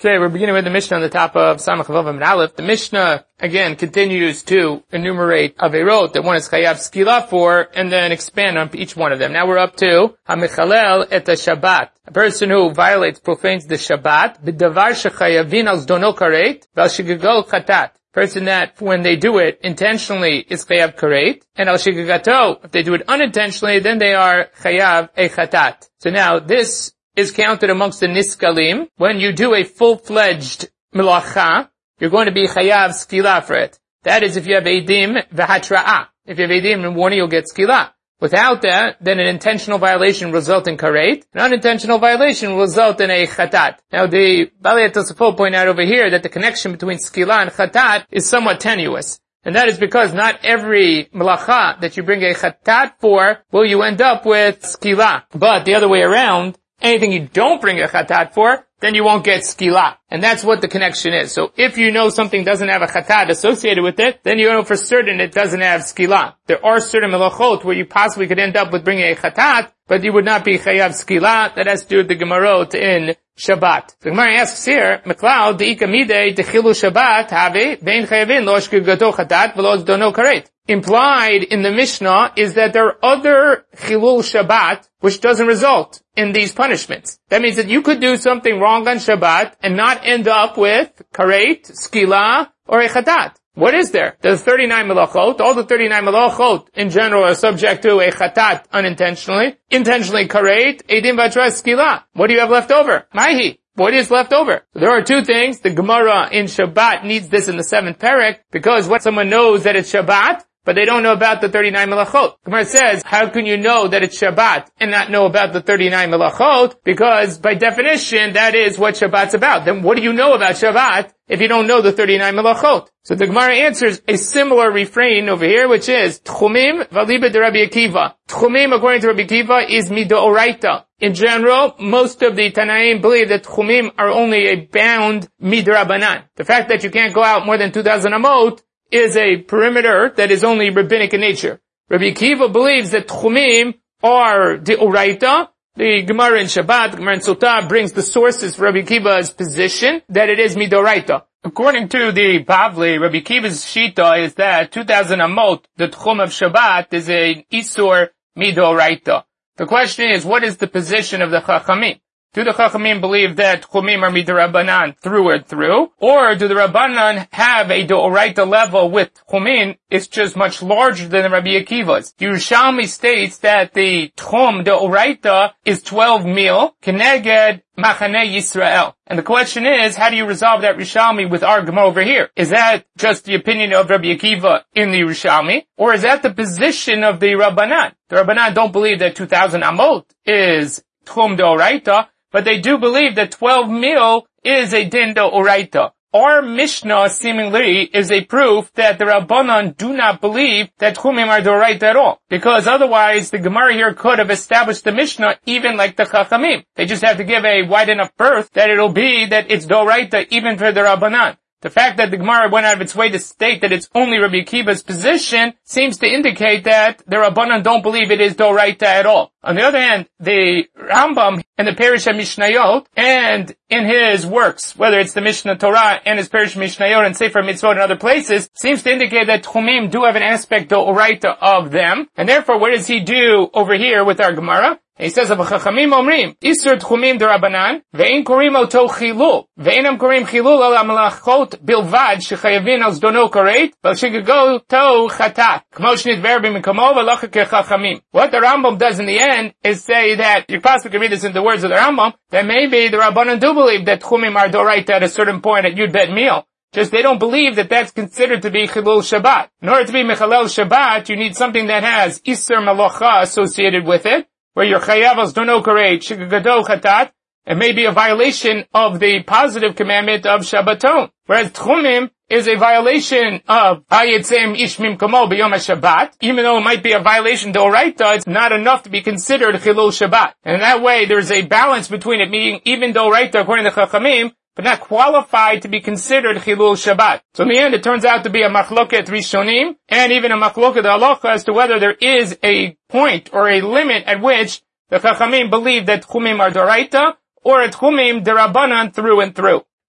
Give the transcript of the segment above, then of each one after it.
Today we're beginning with the Mishnah on the top of Samach Vav and Aleph. The Mishnah, again, continues to enumerate Averot that one is Chayav Skila for, and then expand on each one of them. Now we're up to HaMechalel et HaShabbat. A person who violates, profanes the Shabbat, B'davar shechayavin al zdono karet, v'al shigagol chatat. Person that, when they do it intentionally, is chayav karet, and al shigagato, if they do it unintentionally, then they are chayav e chatat. So now, this is counted amongst the niskalim. When you do a full-fledged melacha, you're going to be chayav skila for it. That is if you have edim v'hatra'ah. If you have edim and warning, you'll get skila. Without that, then an intentional violation will result in karet. An unintentional violation will result in a chatat. Now the Balei Tosafot point out over here that the connection between skila and chatat is somewhat tenuous. And that is because not every melacha that you bring a chatat for will you end up with skila. But the other way around, anything you don't bring a chatat for, then you won't get skila. And that's what the connection is. So if you know something doesn't have a chatat associated with it, then you know for certain it doesn't have skila. There are certain melachot where you possibly could end up with bringing a chatat, but you would not be chayav skila. That has to do with the Gemarot in Shabbat. The Gemara asks here, Meklal, de'ika midei dechilu Shabbat, have, vein chayavin, lo shkigato chatat, v'lo zdono karet. Implied in the Mishnah is that there are other chilul Shabbat which doesn't result in these punishments. That means that you could do something wrong on Shabbat and not end up with karet, skila, or a chatat. What is there? There's 39 melachot. All the 39 melachot in general are subject to a chatat unintentionally. Intentionally karet, edim v'atra skila. What do you have left over? Mahi. What is left over? So there are two things. The Gemara in Shabbat needs this in the 7th parak, because when someone knows that it's Shabbat, but they don't know about the 39 melachot. Gemara says, how can you know that it's Shabbat and not know about the 39 melachot? Because by definition, that is what Shabbat's about. Then what do you know about Shabbat if you don't know the 39 melachot? So the Gemara answers a similar refrain over here, which is, Tchumim v'liba de Rabbi Akiva. Tchumim, according to Rabbi Akiva, is midoraita. In general, most of the Tanaim believe that Tchumim are only a bound midrabanan. The fact that you can't go out more than 2,000 amot is a perimeter that is only rabbinic in nature. Rabbi Akiva believes that Tchumim are deoraita. The Gemara in Shabbat, the Gemara in Sotah brings the sources for Rabbi Akiva's position that it is midoraita. According to the Bavli, Rabbi Akiva's shita is that 2,000 amot, the Tchum of Shabbat, is a isur midoraita. The question is, what is the position of the Chachamim? Do the Chachamim believe that Tchumim are midrabanan through and through? Or do the Rabbanan have a Deoraita level with Tchumim? It's just much larger than the Rabbi Akiva's. Yerushalmi states that the Tchum Deoraita is 12 mil, Keneged Machaneh Yisrael. And the question is, how do you resolve that Yerushalmi with our Gemara over here? Is that just the opinion of Rabbi Akiva in the Yerushalmi? Or is that the position of the Rabbanan? The Rabbanan don't believe that 2,000 amot is Tchum Deoraita, but they do believe that 12 mil is a din deoraita. Our Mishnah seemingly is a proof that the Rabbanan do not believe that Tchumim are deoraita at all. Because otherwise the Gemara here could have established the Mishnah even like the Chachamim. They just have to give a wide enough berth that it'll be that it's deoraita even for the Rabbanan. The fact that the Gemara went out of its way to state that it's only Rabbi Akiva's position seems to indicate that the Rabbanan don't believe it is Doraita at all. On the other hand, the Rambam in the Perish Mishnayot and in his works, whether it's the Mishnah Torah and his Perish Mishnayot and Sefer Mitzvot and other places, seems to indicate that Tchumim do have an aspect Doraita of them. And therefore, what does he do over here with our Gemara? He says, "Chachamim omrim isur tchumim derabanan ve'in korim oto chilul ve'inam korim chilul al hamelachot bilvad shechayavin al zdono karet vel shegagoto chatat kmo shnidver b'mikamo v'locha kechachamim." What the Rambam does in the end is say that you possibly can read this in the words of the Rambam that maybe the Rabbanan do believe that tchumim are doraita at a certain point at Yud Bet Mil. Just they don't believe that that's considered to be Chilul Shabbat. In order to be Mechalel Shabbat, you need something that has Isser Malacha associated with it, where your chayav al zdono karet, shigagado chatat, it may be a violation of the positive commandment of Shabbaton. Whereas Tchumim is a violation of Hayetzem Ishmim Kamo B'Yom HaShabbat. Even though it might be a violation d'oraita, it's not enough to be considered Chilul Shabbat. And in that way, there's a balance between it being even d'oraita according to Chachamim, but not qualified to be considered Chilul Shabbat. So in the end, it turns out to be a machloket Rishonim, and even a machloket halacha as to whether there is a point or a limit at which the Chachamim believe that Tchumim are Doraita, or a Tchumim Derabanan through and through.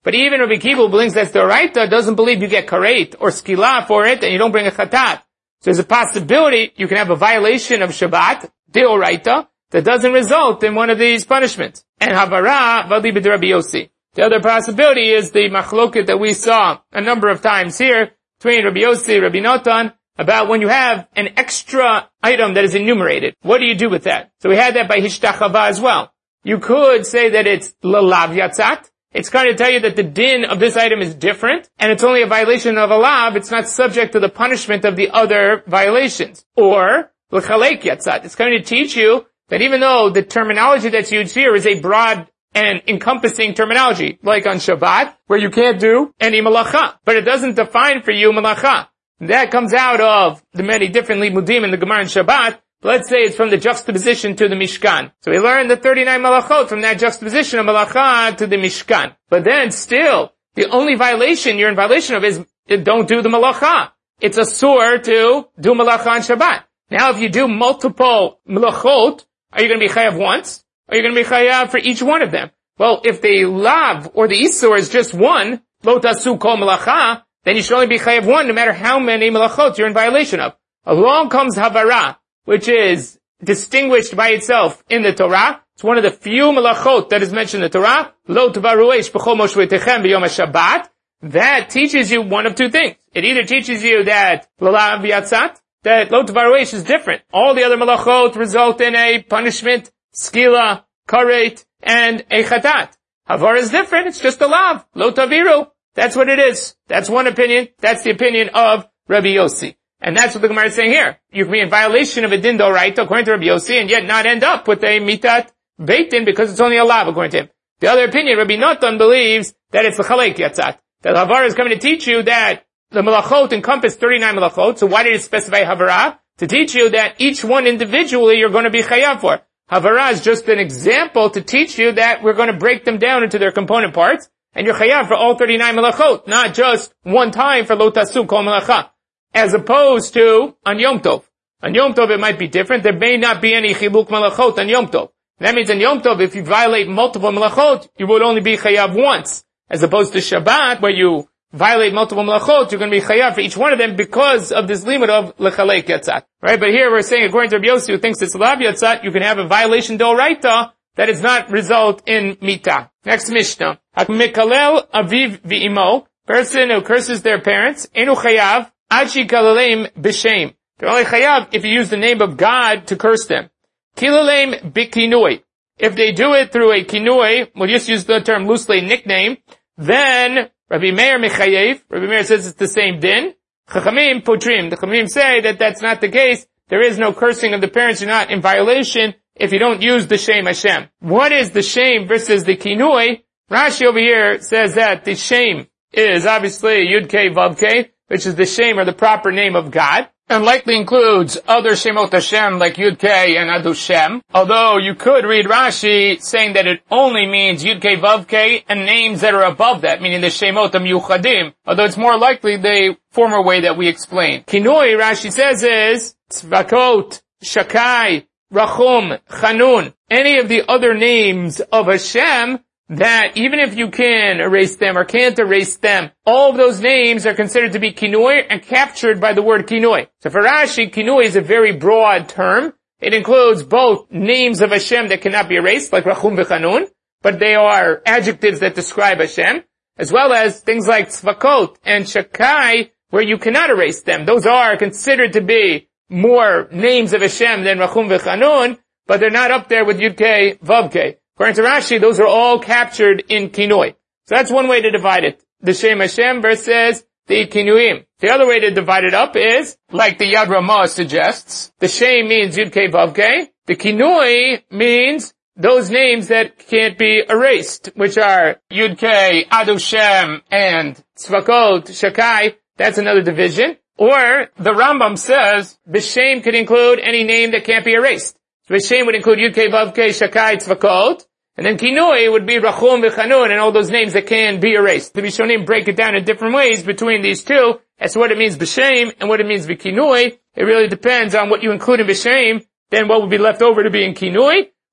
But even Rabbi Kiva, who believes that's the Oraita, doesn't believe you get karet or skila for it, and you don't bring a chatat. So there's a possibility you can have a violation of Shabbat, de Oraita, that doesn't result in one of these punishments. And Havara, vali b'd Rabbi Yossi. The other possibility is the machloket that we saw a number of times here, between Rabbi Yossi, Rabbi Natan, about when you have an extra item that is enumerated. What do you do with that? So we had that by Hishtachava as well. You could say that it's lalav yatzat. It's going to tell you that the din of this item is different, and it's only a violation of a lav. It's not subject to the punishment of the other violations. Or l'chalek yatzat. It's going to teach you that even though the terminology that's used here is a broad and encompassing terminology, like on Shabbat, where you can't do any malacha, but it doesn't define for you malacha. That comes out of the many different limudim in the Gemara and Shabbat. Let's say it's from the juxtaposition to the Mishkan. So we learned the 39 malachot from that juxtaposition of malacha to the Mishkan. But then still, the only violation you're in violation of is don't do the malacha. It's a sore to do malacha on Shabbat. Now if you do multiple malachot, are you going to be chayav once? Or are you going to be chayav for each one of them? Well, if the lav or the isur is just one, lo tasu kol malacha, then you should only be chayav one no matter how many malachot you're in violation of. Along comes havara, which is distinguished by itself in the Torah. It's one of the few malachot that is mentioned in the Torah. Lo tvaruesh b'chol moshvetechem b'yom HaShabbat. That teaches you one of two things. It either teaches you that lalav yatzat, that lo tvaruesh is different. All the other malachot result in a punishment, skila, karet, and a chatat. Havar is different. It's just a lav. Lo taviru. That's what it is. That's one opinion. That's the opinion of Rabbi Yossi. And that's what the Gemara is saying here. You can be in violation of a din d'oraita according to Rabbi Yossi and yet not end up with a mitat beit din because it's only a lav according to him. The other opinion, Rabbi Natan believes that it's the chalek yatzat. That Havara is coming to teach you that the malachot encompass 39 malachot. So why did it specify Havara? To teach you that each one individually you're going to be chayav for. Havara is just an example to teach you that we're going to break them down into their component parts and you're chayav for all 39 malachot, not just one time for lo tasu kol malacha. As opposed to on Yom Tov. On Yom Tov it might be different. There may not be any chiluk malachot on Yom Tov. That means on Yom Tov, if you violate multiple malachot, you would only be chayav once. As opposed to Shabbat, where you violate multiple malachot, you're going to be chayav for each one of them because of this limit of lechalek yatzat. Right? But here we're saying, according to Rabbi Yossi, who thinks it's lav yatzat, you can have a violation d'oraita that does not result in mita. Next Mishnah. Hakmekalel aviv v'imo. Person who curses their parents, enu chayav, Achi kalalem b'shem. They're only chayav if you use the name of God to curse them. Kilalem b'kinui. If they do it through a kinui, we'll just use the term loosely nickname, then Rabbi Meir mechayev. Rabbi Meir says it's the same din. Chachamim potrim. The Chachamim say that that's not the case. There is no cursing of the parents. You're not in violation if you don't use the Shem Hashem. What is the Shem versus the kinui? Rashi over here says that the Shem is obviously Yud Kei Vav Kei, which is the Shem or the proper name of God, and likely includes other Shemot Hashem like Yud Kei and Adu Shem. Although you could read Rashi saying that it only means Yud Kei Vav Kei and names that are above that, meaning the Shemot HaMiyuchadim. Although it's more likely the former way that we explained. Kinoi, Rashi says, is Tzvakot, Shakai, Rachum, Chanun. Any of the other names of Hashem that even if you can erase them or can't erase them, all of those names are considered to be kinoi and captured by the word kinoi. So for Rashi, kinoi is a very broad term. It includes both names of Hashem that cannot be erased, like Rachum v'Chanun, but they are adjectives that describe Hashem, as well as things like Tzvakot and Shakai, where you cannot erase them. Those are considered to be more names of Hashem than Rachum v'Chanun, but they're not up there with Yud Kei, Vav Kei. According to Rashi, those are all captured in kinoi. So that's one way to divide it. The Shem Hashem versus the kinuim. The other way to divide it up is, like the Yad Ramah suggests, the Shem means Yud Kei Vav Kei. The kinui means those names that can't be erased, which are Yud Kei, Adu Shem, and Tzvakot, Shakai. That's another division. Or the Rambam says, B'Shem could include any name that can't be erased. So B'Shem would include Yud Kei Vav Kei, Shakai, Tzvakot. And then Kinoi would be Rachum v'Chanun and all those names that can be erased. The Rishonim break it down in different ways between these two as to what it means B'Shem and what it means B'Kinoi. It really depends on what you include in B'Shem, then what would be left over to be in Kinoi.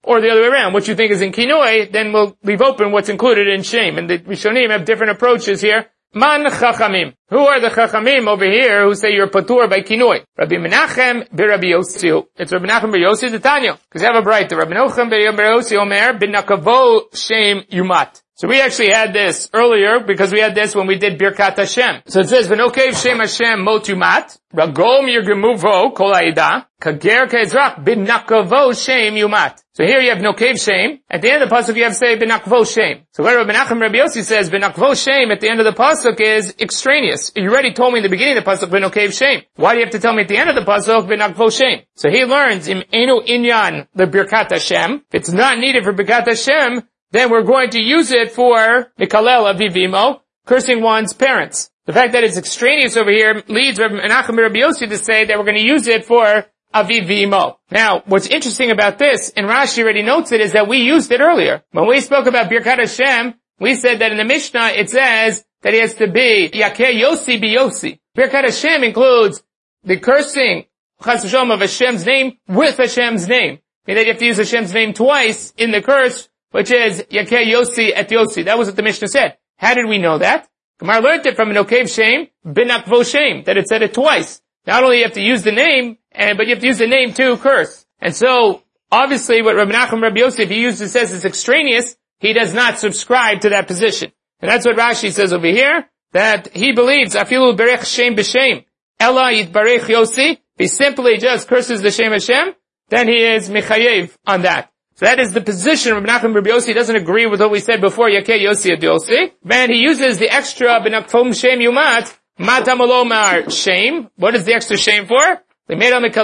or the other way around. What you think is in kinoi, then we'll leave open what's included in shem. And the Rishonim have different approaches here. Man chachamim. Who are the chachamim over here who say you're patur by kinoi? Rabbi Menachem b'Rabbi Yossi. It's Rabbi Menachem b'Rabbi Yossi the Tanya. Because you have a bright. Rabbi Menachem b'Rabbi Yossi Omer b'nakavo shem yumat. So we actually had this earlier because we had this when we did Birkat Hashem. So it says, V'nokev Shem Hashem mot yumat, Ragom yirgemuvo kol ha'ida, Kager ke'ezrach b'nakavo Shem yumat. So here you have Nokev Shem. At the end of the pasuk you have to say b'nakvo Shem. So what Rabbi Menachem Rabbi Yossi says, b'nakvo Shem at the end of the pasuk is extraneous. You already told me in the beginning of the pasuk b'nokev Shem. Why do you have to tell me at the end of the pasuk b'nakvo Shem? So he learns, Im enu inyan the Birkat Hashem. If it's not needed for Birkat Hashem, then we're going to use it for Mikalel Aviv Imo, cursing one's parents. The fact that it's extraneous over here leads Rabbi Menachem Rabbi Yossi to say that we're going to use it for Aviv Imo. Now, what's interesting about this, and Rashi already notes it, is that we used it earlier. When we spoke about Birkat Hashem, we said that in the Mishnah it says that it has to be Yakeh Yossi B'Yossi. Birkat Hashem includes the cursing Chas v'Shalom of Hashem's name with Hashem's name. Meaning that you have to use Hashem's name twice in the curse, which is Yakeh Yossi et Yossi. That was what the Mishnah said. How did we know that? Gemara learned it from an Nokev Shem, B'nakvo Shem, that it said it twice. Not only you have to use the name, but you have to use the name to curse. And so, obviously, what Rabbi Menachem Rabbi Yossi, if he says it's extraneous, he does not subscribe to that position. And that's what Rashi says over here, that he believes, Afilu berech Shem b'Shem, Ela yitbarech Yossi, he simply just curses the Shem Hashem, then he is Mechayev on that. So that is the position of Menachem Rabbi Yossi. He doesn't agree with what we said before, Yakeh Yossi et Yossi. And he uses the extra b'nakvom Shem yumat, matam olomar Shem. What is the extra Shem for? From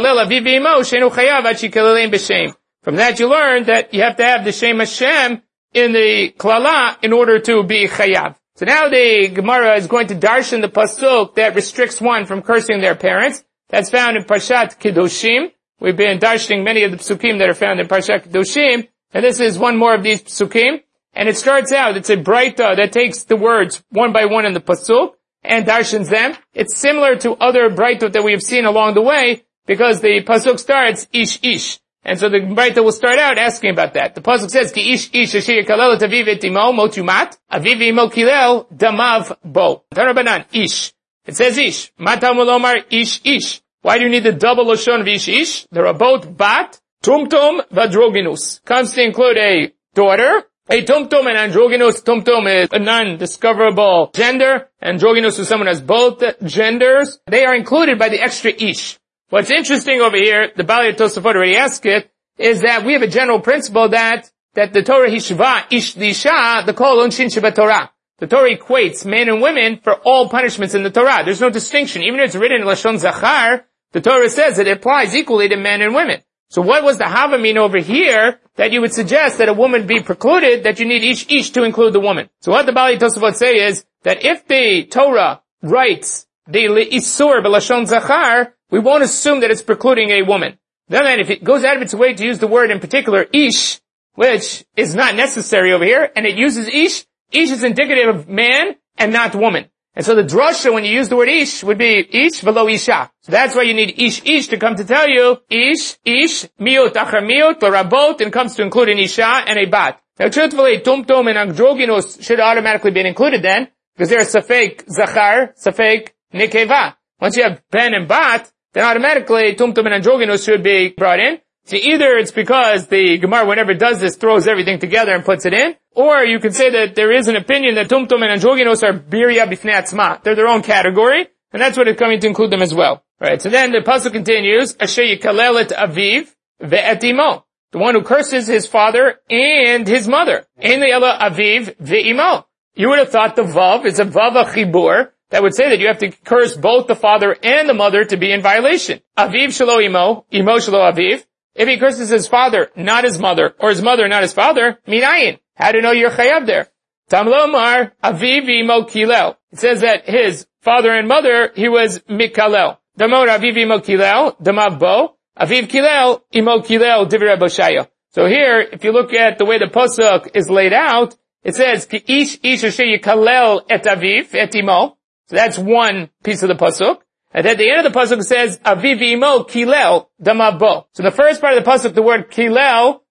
that you learn that you have to have the Shem Hashem in the klala in order to be chayav. So now the Gemara is going to darshan the pasuk that restricts one from cursing their parents. That's found in Parshat Kedoshim. We've been darshaning many of the psukim that are found in Parshat Kedoshim, and this is one more of these psukim. And it starts out, it's a braita that takes the words one by one in the pasuk and darshans them. It's similar to other braitot that we have seen along the way, because the pasuk starts ish ish. And so the braita will start out asking about that. The pasuk says, Ki ish ish asher yikalel et aviv et imo mot yumat, aviv imo kilel damav bo. Tarabanan, ish. It says ish. Matam ulomar ish ish. Why do you need the double lashon of ish ish? There are both bat, tumtum, vadroginus. Comes to include a daughter. A tumtum and androgynous. Tumtum is a non-discoverable gender. Androgynous is someone who has both genders. They are included by the extra ish. What's interesting over here, the Bali Tosafot already asked it, is that we have a general principle that the Torah hishva ish disha, the kol unshin sheba Torah. The Torah equates men and women for all punishments in the Torah. There's no distinction. Even if it's written in Lashon Zachar, the Torah says it applies equally to men and women. So what was the Hava mean over here that you would suggest that a woman be precluded, that you need ish to include the woman? So what the Bali Tosafot say is that if the Torah writes the Isur b'Lashon Zachar, we won't assume that it's precluding a woman. Then if it goes out of its way to use the word in particular ish, which is not necessary over here, and it uses ish is indicative of man and not woman. And so the drasha, when you use the word ish, would be ish velo isha. So that's why you need ish to come to tell you ish, miut, achar miut, barabot, and comes to include an isha and a bat. Now truthfully, tumtum and androgynous should automatically be included then, because they're safek zachar, safek nekeva. Once you have ben and bat, then automatically tumtum and androgynous should be brought in. So either it's because the Gemara, whenever it does this, throws everything together and puts it in, or you could say that there is an opinion that tumtum and androgynous are birya b'fnei atzma. They're their own category, and that's what it's coming to include them as well. Right, so then the pasuk continues, Asher yikalel et aviv ve'et imo. The one who curses his father and his mother. Ein le'ela aviv ve'imo. You would have thought the vav is a vav achibur that would say that you have to curse both the father and the mother to be in violation. Aviv shelo imo shelo aviv. If he curses his father, not his mother, or his mother, not his father, minayin. How do you know you're chayav there? Tam lomar, aviv imo kilel. It says that his father and mother, he was mikalel. Damor aviv imo kilel, damav bo. Aviv kilel, imo kilel, divrei boshaya. So here, if you look at the way the pasuk is laid out, it says, ki ish asher yikalel et aviv, et imo. So that's one piece of the pasuk. And at the end of the pasuk it says, Aviv imo kilel damabo. So the first part of the pasuk, the word kilel,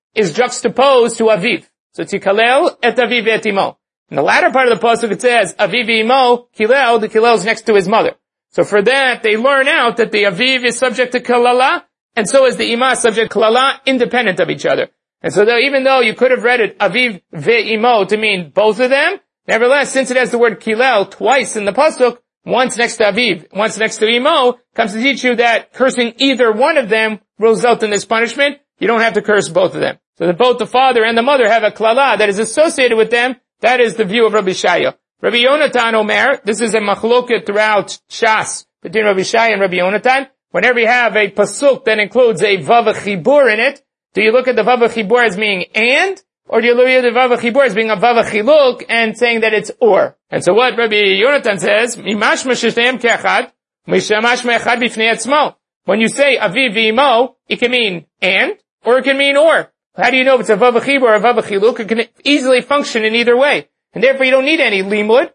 is juxtaposed to aviv. So tikalel et aviv et imo. In the latter part of the pasuk it says aviv imo kilel, the kilel is next to his mother. So for that, they learn out that the aviv is subject to kalala, and so is the ima subject to kalala, independent of each other. And so even though you could have read it aviv ve'imo to mean both of them, nevertheless, since it has the word kilel twice in the pasuk, once next to aviv, once next to imo, comes to teach you that cursing either one of them will result in this punishment. You don't have to curse both of them. So that both the father and the mother have a klala that is associated with them. That is the view of Rabbi Shaya. Rabbi Yonatan Omer, this is a machloket throughout Shas between Rabbi Shaya and Rabbi Yonatan. Whenever you have a pasuk that includes a vav chibur in it, do you look at the vav chibur as being and, or do you look at the vav chibur as being a vav chiluk and saying that it's or? And so what Rabbi Yonatan says, when you say aviv v'imo, it can mean and, or it can mean or. How do you know if it's a vav chibur or a vav chiluk? It can easily function in either way. And therefore you don't need any limud.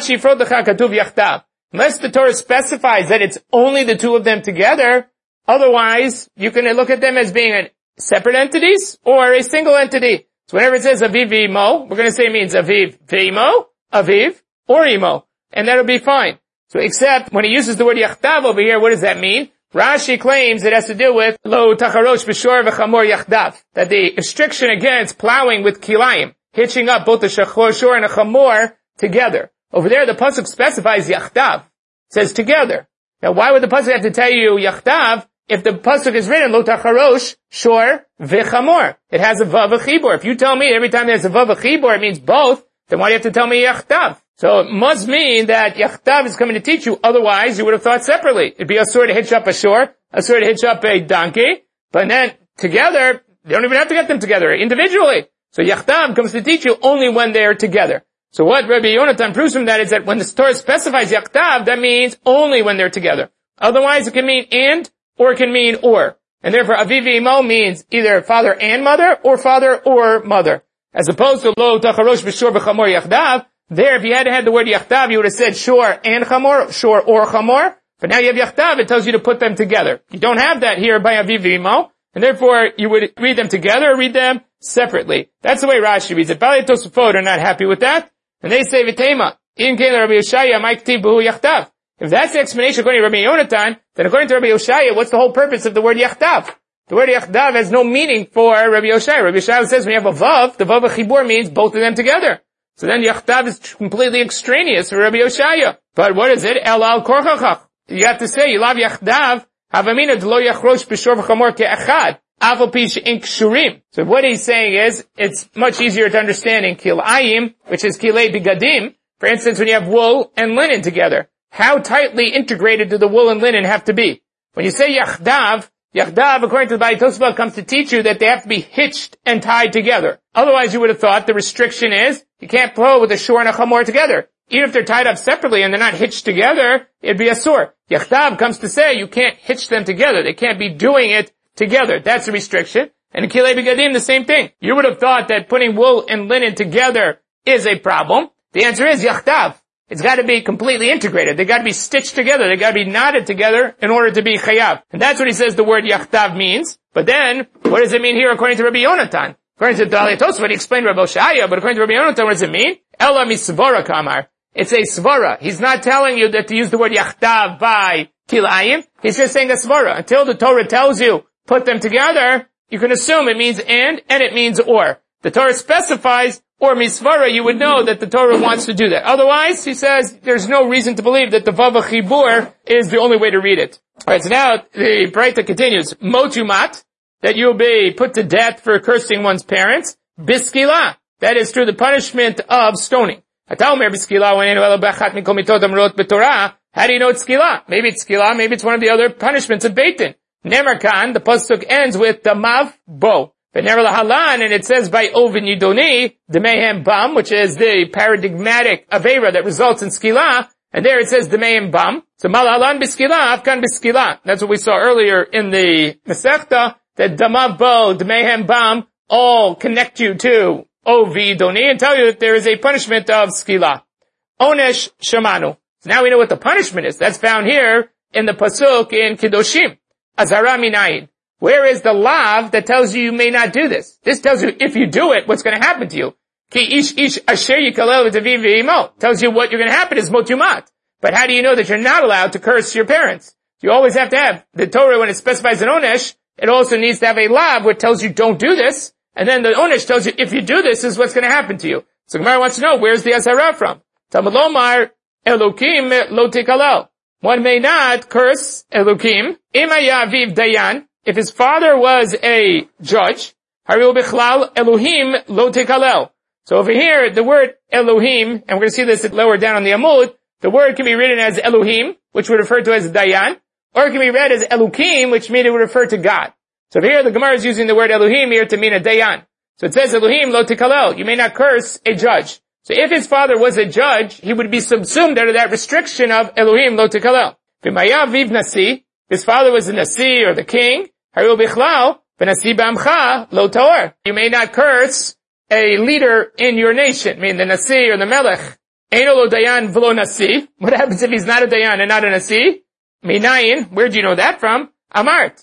Unless the Torah specifies that it's only the two of them together, otherwise you can look at them as being separate entities or a single entity. So whenever it says aviv v'imo, we're going to say it means aviv v'imo, aviv, or imo. And that'll be fine. So except when he uses the word yachtav over here, what does that mean? Rashi claims it has to do with lo tacharosh b'shor v'chamor yachdav, that the restriction against plowing with kilayim, hitching up both the shor and a chamor together. Over there, the pasuk specifies yachdav. It says together. Now, why would the pasuk have to tell you yachdav if the pasuk is written lo tacharosh shor v'chamor? It has a vav chibur. If you tell me every time there's a vav chibur it means both, then why do you have to tell me yachdav? So it must mean that yachtav is coming to teach you. Otherwise, you would have thought separately. It'd be a sword to hitch up a shore, a sword to hitch up a donkey, but then together, they don't even have to get them together individually. So yachtav comes to teach you only when they are together. So what Rabbi Yonatan proves from that is that when the Torah specifies yachtav, that means only when they're together. Otherwise, it can mean and, or it can mean or. And therefore, aviv v'imo means either father and mother, or mother. As opposed to lo tacharosh b'shor v'chamor yachdav, there, if you had the word yachtav, you would have said shor and chamor, shor or chamor. But now you have yachtav, it tells you to put them together. You don't have that here by aviv v'imo, and therefore you would read them together or read them separately. That's the way Rashi reads it. Balei Tosafot are not happy with that, and they say v'tema in kein Rabbi Yoshaya ma'iktiv b'hu yachtav. If that's the explanation according to Rabbi Yonatan, then according to Rabbi Yoshaya, what's the whole purpose of the word yachtav? The word yachtav has no meaning for Rabbi Yoshaya. Rabbi Yoshaya says when you have a vav, the vav chibur means both of them together. So then yachtav is completely extraneous for Rabbi Yoshaya. But what is it? El al korchachach. You have to say, Yilav yachdav, havamina d'lo yachrosh b'shor v'chamor ke'achad, aval pi she'in kshurim. So what he's saying is, it's much easier to understand in kilayim, which is kilei bigadim. For instance, when you have wool and linen together, how tightly integrated do the wool and linen have to be? When you say yachdav, according to the Balei Tosafot, comes to teach you that they have to be hitched and tied together. Otherwise, you would have thought the restriction is you can't plow with a shor and a chamor together. Even if they're tied up separately and they're not hitched together, it'd be a sore. Yachtav comes to say you can't hitch them together. They can't be doing it together. That's a restriction. And in kilei bigadim, the same thing. You would have thought that putting wool and linen together is a problem. The answer is yachtav. It's got to be completely integrated. They got to be stitched together. They got to be knotted together in order to be chayav. And that's what he says the word yachtav means. But then, what does it mean here according to Rabbi Yonatan? According to Balei Tosafot, he explained Rabbi Shaya, but according to Rabbi Yonatan, what does it mean? Ela misvara kamar. It's a svara. He's not telling you that to use the word yachtav by kilayim. He's just saying a svara. Until the Torah tells you, put them together, you can assume it means and it means or. The Torah specifies or misvara, you would know that the Torah wants to do that. Otherwise, he says, there's no reason to believe that the vav chibur is the only way to read it. Alright, so now the Braita continues. Motumat, that you'll be put to death for cursing one's parents. Biskila, that is through the punishment of stoning. How do you know it's skila? Maybe it's skila, maybe it's one of the other punishments of Beit Din. Nemarkan, the pasuk ends with damav bo. And it says by Ovin Yidoni, the Mehem Bam, which is the paradigmatic Avera that results in Skila, and there it says the Mehem Bam. So Malahalan Biskila, Afkan Biskila. That's what we saw earlier in the Masechta, that Damav Bo, the Mehem Bam, all connect you to Ovi Yidoni and tell you that there is a punishment of Skila. Onesh Shamanu. So now we know what the punishment is. That's found here in the Pasuk in Kedoshim. Azara Minayin. Where is the lav that tells you may not do this? This tells you if you do it, what's going to happen to you. Ki ish asher yikalel v'taviv v'imo. Tells you what you're going to happen is motumat. But how do you know that you're not allowed to curse your parents? You always have to have the Torah when it specifies an onesh. It also needs to have a lav which tells you don't do this. And then the onesh tells you if you do this is what's going to happen to you. So Gemara wants to know where's the asara from? Talmud lomar elokim lo tikalel. One may not curse elokim. Ima yaviv dayan. If his father was a judge, haril bichlal Elohim lo tekalel. So over here, the word Elohim, and we're going to see this lower down on the Amud, the word can be written as Elohim, which would refer to as Dayan, or it can be read as Elokim, which means it would refer to God. So over here, the Gemara is using the word Elohim here to mean a Dayan. So it says Elohim lo tekalel. You may not curse a judge. So if his father was a judge, he would be subsumed under that restriction of Elohim lo tekalel. V'mayav viv nasi, his father was the nasi or the king, you may not curse a leader in your nation, I mean the Nasi or the Melech. What happens if he's not a Dayan and not a Nasi? Minayin, where do you know that from? Amart.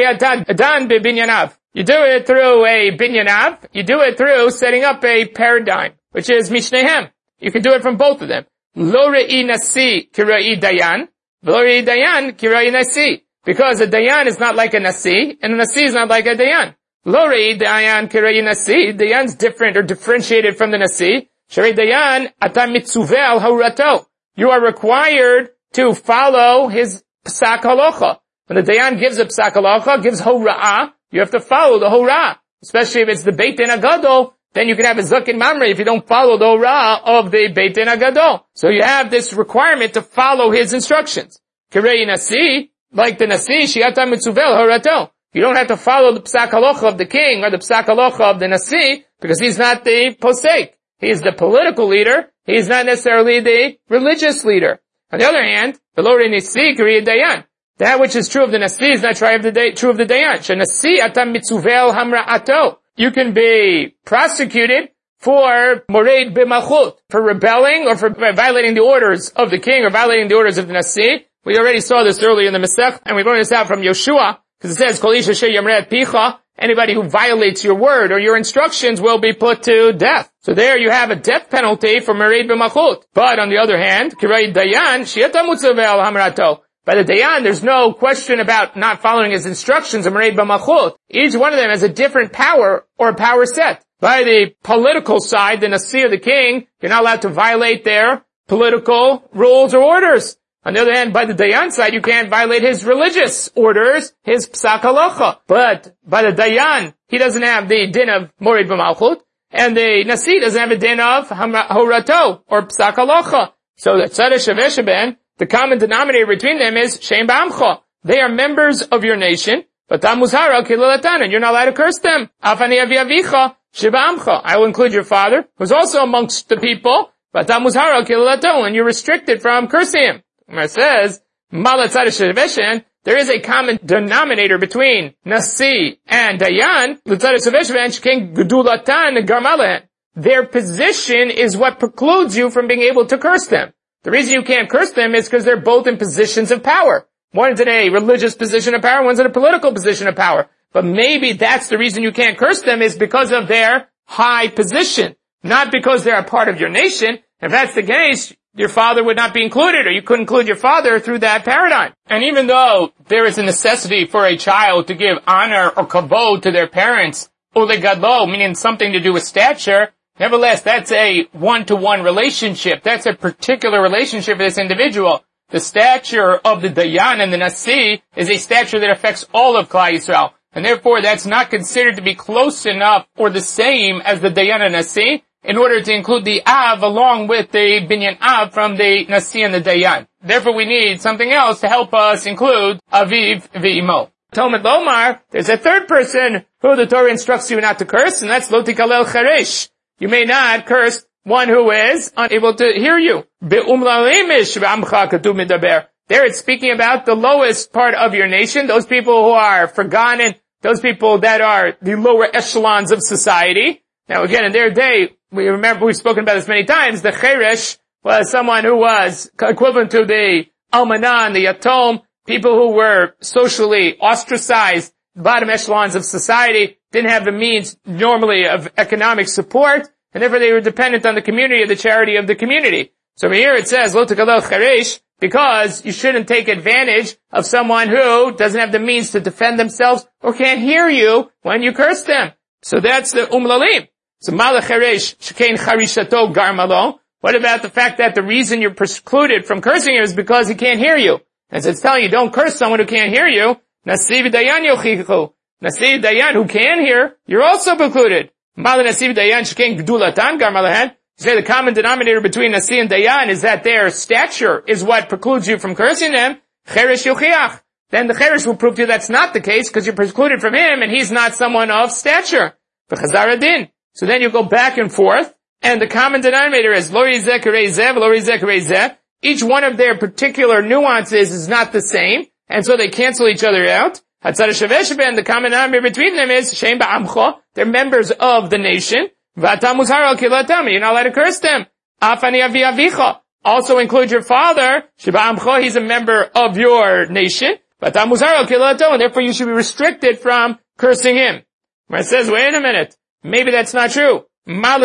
You do it through a binyanav, you do it through setting up a paradigm, which is Mishnehem. You can do it from both of them. Lo re'i Nasi kirai Dayan, lo re'i Dayan kirai Nasi. Because a Dayan is not like a Nasi, and a Nasi is not like a Dayan. Lo rei Dayan kirei Nasi. Dayan's different or differentiated from the Nasi. Sherei Dayan ata mitzuveh al haurato. You are required to follow his psak halacha. When the Dayan gives a psak halacha, gives hora'ah, you have to follow the hora'ah. Especially if it's the Beit Din Agadol, then you can have a zakin mamre if you don't follow the hora'ah of the Beit Din Agadol. So you have this requirement to follow his instructions. Kirei Nasi, like the Nasi, shiata mitzuvel horato. You don't have to follow the psak halacha of the king or the psak halacha of the Nasi because he's not the posek. He's the political leader. He's not necessarily the religious leader. On the other hand, the Lord Nasi kriya dayan. That which is true of the Nasi is not true of the dayan. Shenasi atam mitzuvel hamra'ato. You can be prosecuted for moreid b'malchut, for rebelling or for violating the orders of the king or violating the orders of the Nasi. We already saw this earlier in the Masech, and we learned this out from Yoshua, because it says, Kol ish asher yamreh picha, anybody who violates your word or your instructions will be put to death. So there you have a death penalty for mereid b'malchut. But on the other hand, kirei dayan, shiata mutzavel hamrato. By the dayan, there's no question about not following his instructions of mereid b'malchut. Each one of them has a different power or a power set. By the political side, the Nasi of the king, you're not allowed to violate their political rules or orders. On the other hand, by the Dayan side, you can't violate his religious orders, his psak halacha. But by the Dayan, he doesn't have the din of morid b'malchut, and the Nasi doesn't have a din of horato, or psak halacha. So the tzadeh shaveh sheben, the common denominator between them is shem b'amcha. They are members of your nation, but tamuzhara kilalatan, and you're not allowed to curse them. Afani avi avicha sheba'amcha. I will include your father, who's also amongst the people, but tamuzhara kilalato, and you're restricted from cursing him. It says, there is a common denominator between Nasi and Dayan. Their position is what precludes you from being able to curse them. The reason you can't curse them is because they're both in positions of power. One's in a religious position of power, one's in a political position of power. But maybe that's the reason you can't curse them is because of their high position, not because they're a part of your nation. If that's the case, your father would not be included, or you couldn't include your father through that paradigm. And even though there is a necessity for a child to give honor or kavod to their parents, ulegadlo, meaning something to do with stature, nevertheless, that's a one-to-one relationship. That's a particular relationship for this individual. The stature of the Dayan and the Nasi is a stature that affects all of Klal Yisrael. And therefore, that's not considered to be close enough or the same as the Dayan and Nasi, in order to include the Av along with the Binyan Av from the Nasi and the Dayan. Therefore, we need something else to help us include Aviv v'Imo. Talmud Lomar, there's a third person who the Torah instructs you not to curse, and that's Lo tikalel cheresh. You may not curse one who is unable to hear you. Be'umlalimish v'amcha katuv medaber. There it's speaking about the lowest part of your nation, those people who are forgotten, those people that are the lower echelons of society. Now again, in their day, we remember we've spoken about this many times, the cheresh was someone who was equivalent to the almanah and the yatom, people who were socially ostracized bottom echelons of society, didn't have the means normally of economic support, and therefore they were dependent on the community, or the charity of the community. So over here it says, Lo tekalel cheresh, because you shouldn't take advantage of someone who doesn't have the means to defend themselves or can't hear you when you curse them. So that's the umlalim. So malach cheresh shekain charishato garmalo. What about the fact that the reason you're precluded from cursing him is because he can't hear you? As it's telling you, don't curse someone who can't hear you. Nasiv dayan yochichu. Nasiv dayan who can hear, you're also precluded. Mala nasiv dayan shekain gdulatan garmalahan. You say the common denominator between nasi and dayan is that their stature is what precludes you from cursing them. Cheresh yochiach. Then the cheresh will prove to you that's not the case because you're precluded from him and he's not someone of stature. V'chazar adin. So then you go back and forth. And the common denominator is lo rizeh kerezeh, lo rizeh kerezeh. Each one of their particular nuances is not the same, and so they cancel each other out. Hatzad shaveh sheben, the common denominator between them is shem ba'amcho. They're members of the nation. V'atam muzhar al kilatam, you're not allowed to curse them. Afani avi avicha. Also include your father. Sheba'amcho, he's a member of your nation. V'atam muzhar al kilatam, and therefore you should be restricted from cursing him. Where it says, wait a minute, maybe that's not true. Maybe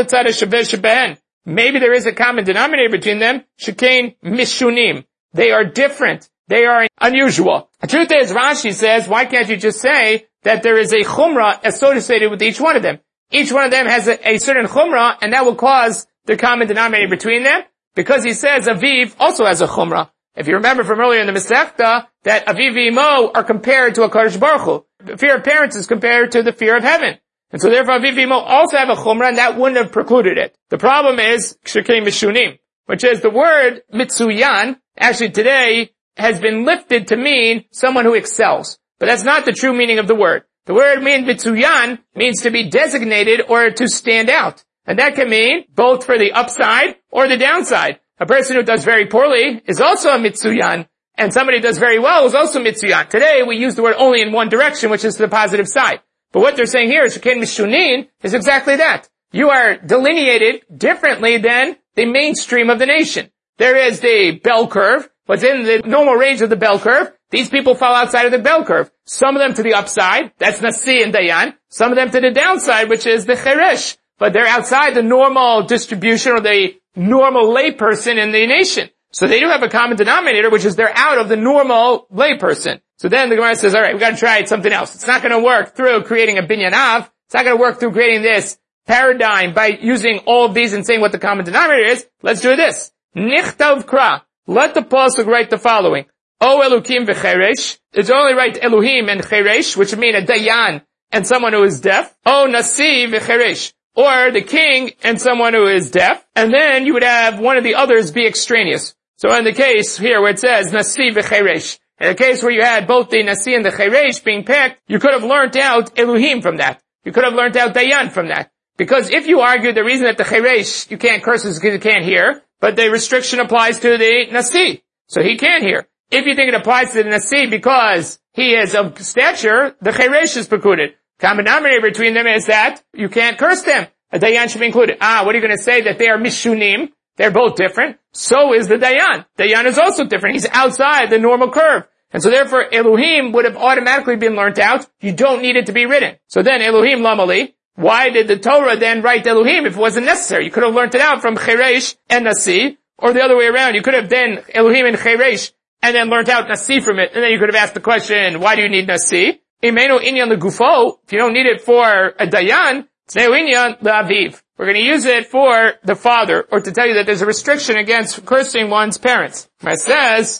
there is a common denominator between them. Shekain mishunim. They are different. They are unusual. The truth is, Rashi says, why can't you just say that there is a chumrah associated with each one of them? Each one of them has a certain chumrah, and that will cause the common denominator between them. Because he says Aviv also has a chumrah. If you remember from earlier in the Masechta, that Aviv and Imo are compared to a Kadosh Baruch Hu. The fear of parents is compared to the fear of heaven. And so therefore Aviv and Imo also have a chumrah, and that wouldn't have precluded it. The problem is Shekei Mishunim, which is the word Mitsuyan, actually today, has been lifted to mean someone who excels. But that's not the true meaning of the word. The word Mitsuyan means to be designated or to stand out. And that can mean both for the upside or the downside. A person who does very poorly is also a Mitsuyan, and somebody who does very well is also Mitsuyan. Today we use the word only in one direction, which is the positive side. But what they're saying here is Shekain Mishunin is exactly that. You are delineated differently than the mainstream of the nation. There is the bell curve. What's in the normal range of the bell curve, these people fall outside of the bell curve. Some of them to the upside, that's Nasi and Dayan. Some of them to the downside, which is the Cheresh. But they're outside the normal distribution or the normal layperson in the nation. So they do have a common denominator, which is they're out of the normal layperson. So then the Gemara says, alright, we've got to try something else. It's not going to work through creating a binyanav. It's not going to work through creating this paradigm by using all of these and saying what the common denominator is. Let's do this. Nichtav kra. Let the pasuk write the following. O Elukim v'cheresh. It's only write Elohim and cheresh, which would mean a dayan and someone who is deaf. O Nasi v'cheresh. Or the king and someone who is deaf. And then you would have one of the others be extraneous. So in the case here where it says Nasi v'cheresh, in the case where you had both the Nasi and the cheresh being picked, you could have learnt out Elohim from that. You could have learnt out dayan from that. Because if you argue the reason that the cheresh you can't curse is because you can't hear, but the restriction applies to the Nasi, so he can hear. If you think it applies to the Nasi because he is of stature, the cheresh is precluded. Common denominator between them is that you can't curse them. A dayan should be included. What are you going to say? That they are mishunim? They're both different. So is the dayan. Dayan is also different. He's outside the normal curve. And so therefore Elohim would have automatically been learnt out. You don't need it to be written. So then Elohim lamali. Why did the Torah then write Elohim if it wasn't necessary? You could have learnt it out from cheresh and Nasi, or the other way around. You could have then Elohim and cheresh and then learnt out Nasi from it. And then you could have asked the question, why do you need Nasi? Imenu inyan legufo. If you don't need it for a dayan, tzneu inyan le'aviv. We're going to use it for the father, or to tell you that there's a restriction against cursing one's parents. It says,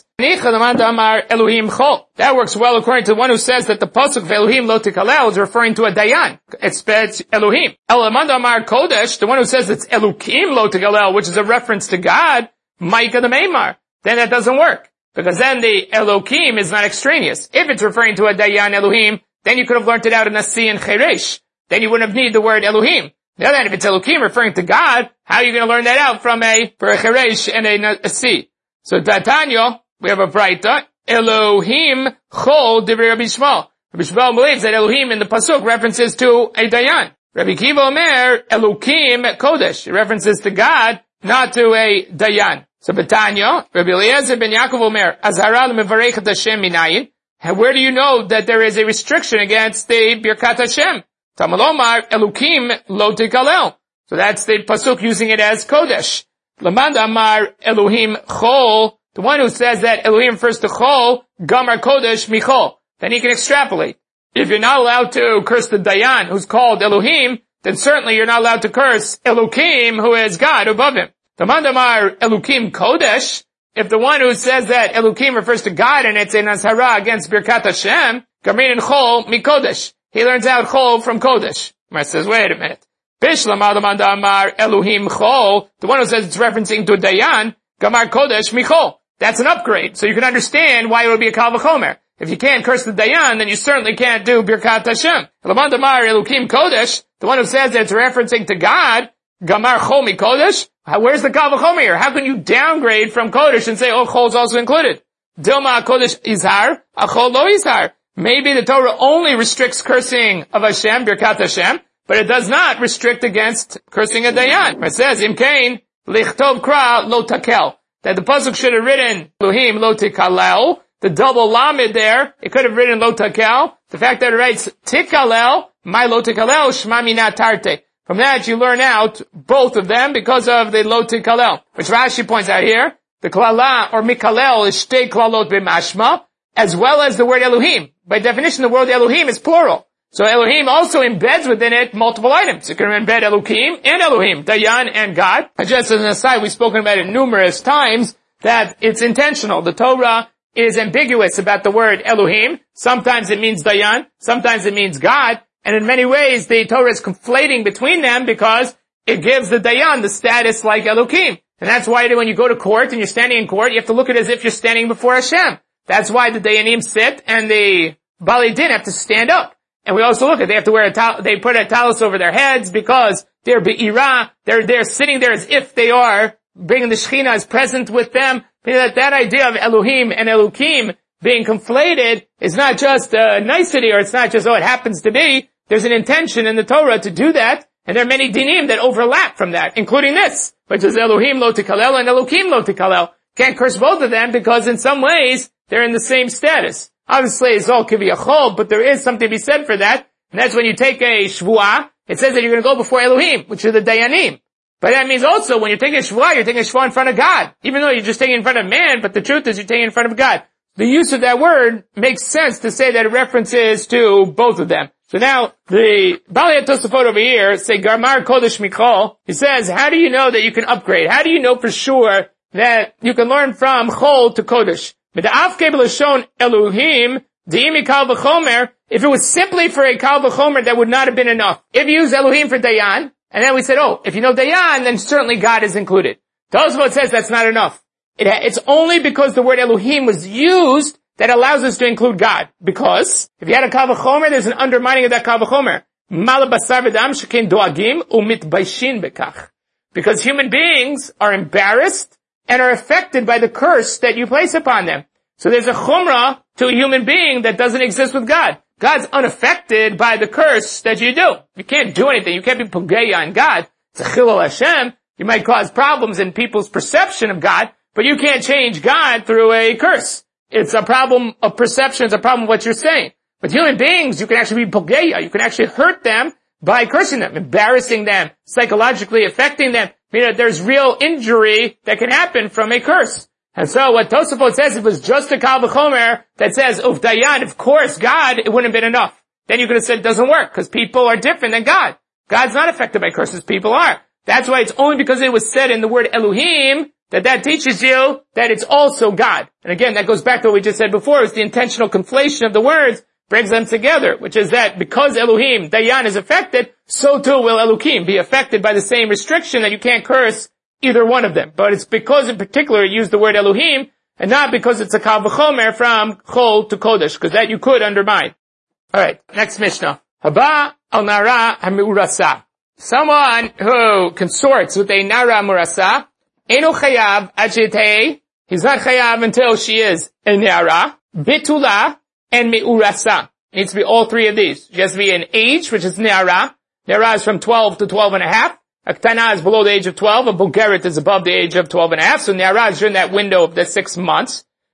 that works well according to the one who says that the pasuk of Elohim lo tikalel is referring to a dayan. It's Elohim. Elamand Amar Kodesh, the one who says it's Elukim lo tikalel, which is a reference to God, Micah the Meimar. Then that doesn't work. Because then the Elokim is not extraneous. If it's referring to a dayan Elohim, then you could have learned it out in Nasi and Cheresh. Then you wouldn't have needed the word Elohim. Now then, if it's Elokim referring to God, how are you going to learn that out for a Cheresh and a Nasi? So Tatanyo, we have a Braita, Elohim Chol Divrei Rabbi Shmuel. Rabbi Shmuel believes that Elohim in the pasuk references to a dayan. Rabbi Kiva Omer, Elokim Kodesh. It references to God, not to a dayan. So Batanyo, Rabbi Eliezer ben Yaakov Omer, Azhara l'mevarechet Hashem minayin. And where do you know that there is a restriction against the Birkat Hashem? Tamalomar Elukim lo tikalel. So that's the pasuk using it as Kodesh. Lamad Amar Elohim Chol. The one who says that Elohim refers to Chol, Gamar Kodesh Michol. Then he can extrapolate. If you're not allowed to curse the Dayan, who's called Elohim, then certainly you're not allowed to curse Elokim, who is God above him. Lamad Amar Elukim Kodesh. If the one who says that Elokim refers to God and it's a Nazara against Birkat Hashem, Gamin and Chol Mikodesh. He learns out Chol from Kodesh. Mar says, wait a minute. Bishlam Adamad Amar Elohim Chol, the one who says it's referencing to Dayan, Gamar Kodesh Michol. That's an upgrade. So you can understand why it would be a Kal V'chomer. If you can't curse the Dayan, then you certainly can't do Birkat Hashem. Lamad Amar Elokim Kodesh, the one who says that it's referencing to God, Gamar Chol Mikodesh. Where's the Kal V'chomer here? How can you downgrade from Kodesh and say, oh, Chol is also included? Dilma Kodesh Izhar, Achol Lo Izhar. Maybe the Torah only restricts cursing of Hashem, Birkat Hashem, but it does not restrict against cursing a Dayan. It says, Im Kain, Lichtov Kra Lo Takel. That the pasuk should have written, Elohim Lo Tikalel. The double lamed there, it could have written Lo Takel. The fact that it writes Tikalel, My Lo Tikalel, Shma Mina Tarte. From that you learn out both of them because of the Lo Tikalel. Which Rashi points out here, the Klala or Mikalel is Shtei Klalot B'mashma, as well as the word Elohim. By definition, the word Elohim is plural. So Elohim also embeds within it multiple items. It can embed Elohim and Elohim, Dayan and God. And just as an aside, we've spoken about it numerous times, that it's intentional. The Torah is ambiguous about the word Elohim. Sometimes it means Dayan, sometimes it means God, and in many ways the Torah is conflating between them because it gives the Dayan the status like Elohim. And that's why when you go to court and you're standing in court, you have to look at it as if you're standing before Hashem. That's why the Dayanim sit and the Bali Din have to stand up. And we also look at, they have to wear they put a talus over their heads because they're be'ira, they're sitting there as if they are bringing the Shekhinah as present with them. That idea of Elohim and Elokim being conflated is not just a nicety, or it's not just, oh, it happens to be. There's an intention in the Torah to do that, and there are many dinim that overlap from that, including this, which is Elohim lo tikalel and Elokim lo tikalel. Can't curse both of them because in some ways they're in the same status. Obviously, it's all kiviyachol, but there is something to be said for that, and that's when you take a shvuah, it says that you're going to go before Elohim, which are the Dayanim. But that means also when you're taking a shvuah, you're taking a shvuah in front of God. Even though you're just taking it in front of man, but the truth is you're taking it in front of God. The use of that word makes sense to say that it references to both of them. So now, the Bali Tosafot over here say, Gamar Kodesh Michol. He says, how do you know that you can upgrade? How do you know for sure that you can learn from Chol to Kodesh? Elohim, Kal V'chomer. If it was simply for a Kal V'chomer, that would not have been enough. If you use Elohim for Dayan, and then we said, oh, if you know Dayan, then certainly God is included. Tosafot says that's not enough. It's only because the word Elohim was used that allows us to include God. Because if you had a Kal V'chomer, there's an undermining of that Kal V'chomer. Because human beings are embarrassed and are affected by the curse that you place upon them. So there's a chumrah to a human being that doesn't exist with God. God's unaffected by the curse that you do. You can't do anything. You can't be pogeya on God. It's a chilul Hashem. You might cause problems in people's perception of God, but you can't change God through a curse. It's a problem of perception. It's a problem of what you're saying. But human beings, you can actually be pogeya. You can actually hurt them by cursing them, embarrassing them, psychologically affecting them. There's real injury that can happen from a curse. And so what Tosafot says, if it was just a Kal V'chomer that says, Uf Dayan, of course, God, it wouldn't have been enough. Then you could have said it doesn't work, because people are different than God. God's not affected by curses, people are. That's why it's only because it was said in the word Elohim that teaches you that it's also God. And again, that goes back to what we just said before, it's the intentional conflation of the words brings them together, which is that because Elohim, Dayan, is affected, so too will Elokim be affected by the same restriction that you can't curse either one of them. But it's because in particular it used the word Elohim, and not because it's a Kal V'chomer from Chol to Kodesh, because that you could undermine. Alright, next Mishnah. Haba al Nara HaMeurasa. Someone who consorts with a Nara Murasa, Eno Chayav Ajitei, he's not Chayav until she is a Nara, Bitula, and Me'urasa. It needs to be all three of these. She has to be an age, which is Ne'ara. Ne'ara is from 12 to 12 and a half. A Ktana is below the age of 12. A Bulgarit is above the age of 12 and a half. So Ne'ara is during that window of the 6 months.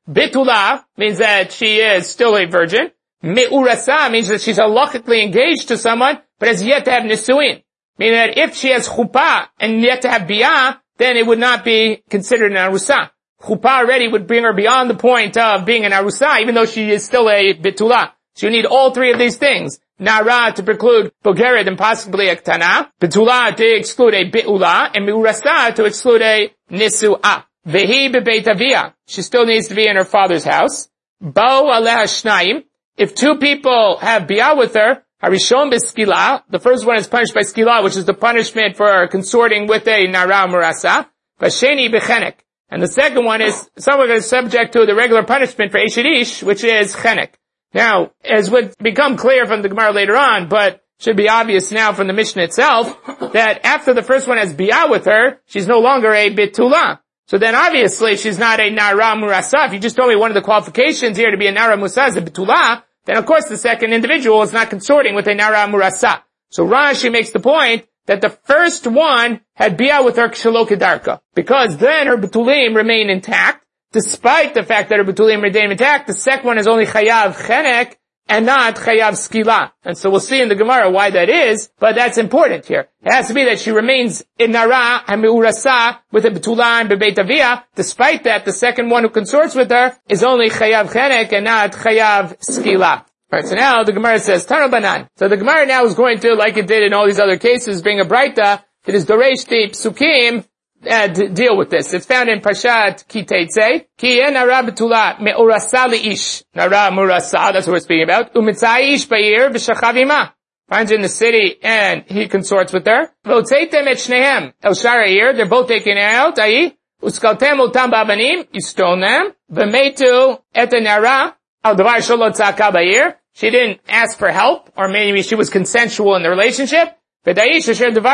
Bitula means that she is still a virgin. Me'urasa means that she's halachically engaged to someone, but has yet to have nisuin. Meaning that if she has chuppah and yet to have biyah, then it would not be considered an arusa. Chuppah already would bring her beyond the point of being an arusa, even though she is still a bitula. So you need all three of these things. Nara to preclude bogeret and possibly a ktana. Bitula to exclude a bi'ula. And me'urasa to exclude a nisu'ah. Vehi bebeit aviyah. She still needs to be in her father's house. Bo aleha shnayim. If two people have biyah with her, harishon b'skila, the first one is punished by skila, which is the punishment for consorting with a nara murasa. Vasheni b'chenek. And the second one is someone is subject to the regular punishment for eshedish, which is chenek. Now, as would become clear from the Gemara later on, but should be obvious now from the Mishnah itself, that after the first one has biyah with her, she's no longer a bitula. So then obviously she's not a nara murasa. If you just told me one of the qualifications here to be a nara murasa is a bitula, then of course the second individual is not consorting with a nara murasa. So Rashi makes the point that the first one had biyah with her kshelo kedarka, because then her betulim remain intact, despite the fact that her betulim remain intact. The second one is only chayav chenek and not chayav skila. And so we'll see in the Gemara why that is, but that's important here. It has to be that she remains in nara and me'urasa with a betula and bebeit aviyah. Despite that, the second one who consorts with her is only chayav chenek and not chayav skila. Alright, so now the Gemara says, Tana Banan. So the Gemara now is going to, like it did in all these other cases, bring a braita that is Doresh the Psukim, deal with this. It's found in Parshat Ki Teitzei. Ki en nara betula me'urasa li'ish. Nara murasa, that's what we're speaking about. Umitzaish ba'ir v'shachavima. Finds her in the city and he consorts with her. V'otzeitem et shnehem el shara, they're both taken out. Ayi. Uskaltem otam ba'abanim. You stone them. V'meitu et nara al davar shelo tzaka ba'ir. She didn't ask for help, or maybe she was consensual in the relationship. Because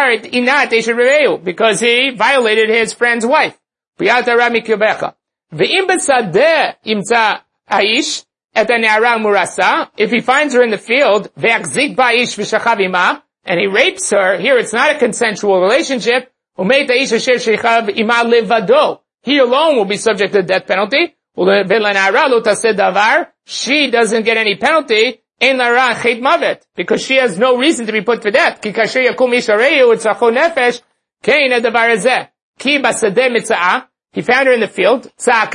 he violated his friend's wife. If he finds her in the field, and he rapes her, here it's not a consensual relationship, he alone will be subject to the death penalty. She doesn't get any penalty, because she has no reason to be put to death. He found her in the field.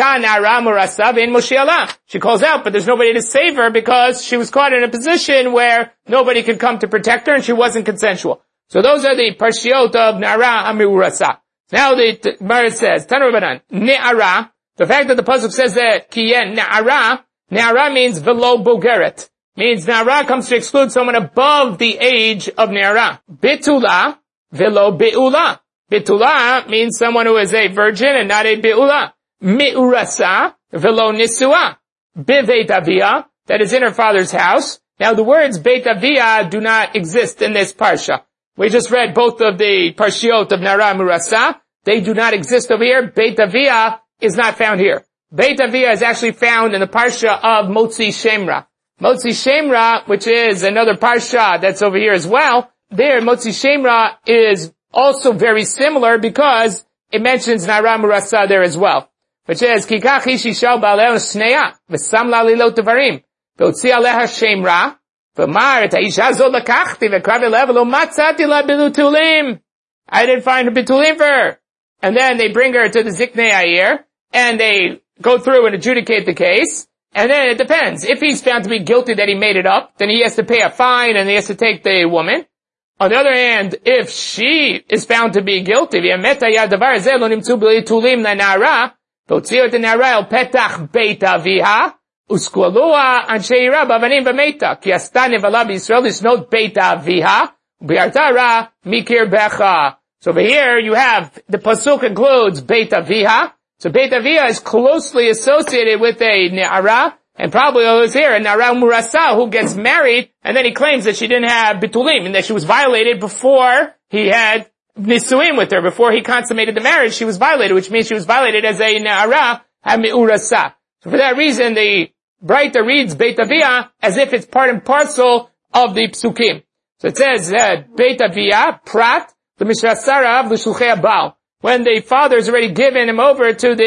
She calls out, but there's nobody to save her because she was caught in a position where nobody could come to protect her and she wasn't consensual. So those are the parshiot of Nara Amirurasa. Now the Gemara says, Tanu Rabbanan, Ne'ara, the fact that the pasuk says that, Kiyen Ne'ara means velo bogeret. Means Ne'ara comes to exclude someone above the age of Ne'ara. Bitula, velo be'ula. Bitula means someone who is a virgin and not a be'ula. Me'urasa, velo nisua. Biveit aviyah, that is in her father's house. Now the words Beit aviyah do not exist in this parsha. We just read both of the parshiot of Nara and Murasa. They do not exist over here. Beit aviyah is not found here. Beit aviyah is actually found in the parsha of Motzi Shemra. Motzi Shemra, which is another parsha that's over here as well, there Motzi Shemra is also very similar because it mentions Nara Murasa there as well. Which is, Kikach ishi shal ba'aleh sneya, v'samla lilot devarim, v'otzi aleha Shemra, v'mar et ha'isha zod lakachti, v'krav elev lo matzati la bilutulim. I didn't find a bitulim for her. And then they bring her to the Ziknei Ayir, and they go through and adjudicate the case. And then it depends. If he's found to be guilty that he made it up, then he has to pay a fine and he has to take the woman. On the other hand, if she is found to be guilty, if so over here you have, the pasuk includes Beit Aviha. So Beit Aviyah is closely associated with a Ne'ara, and probably over here, a Nara Murasa who gets married, and then he claims that she didn't have Bitulim, and that she was violated before he had Nisuim with her, before he consummated the marriage, she was violated, which means she was violated as a Ne'ara HaMe'urasa. So for that reason, the Braita reads Beit Aviyah as if it's part and parcel of the Psukim. So it says that Beit Aviyah, Prat, the Mishrasarav, the Shulchei Baal. When the father has already given him over to the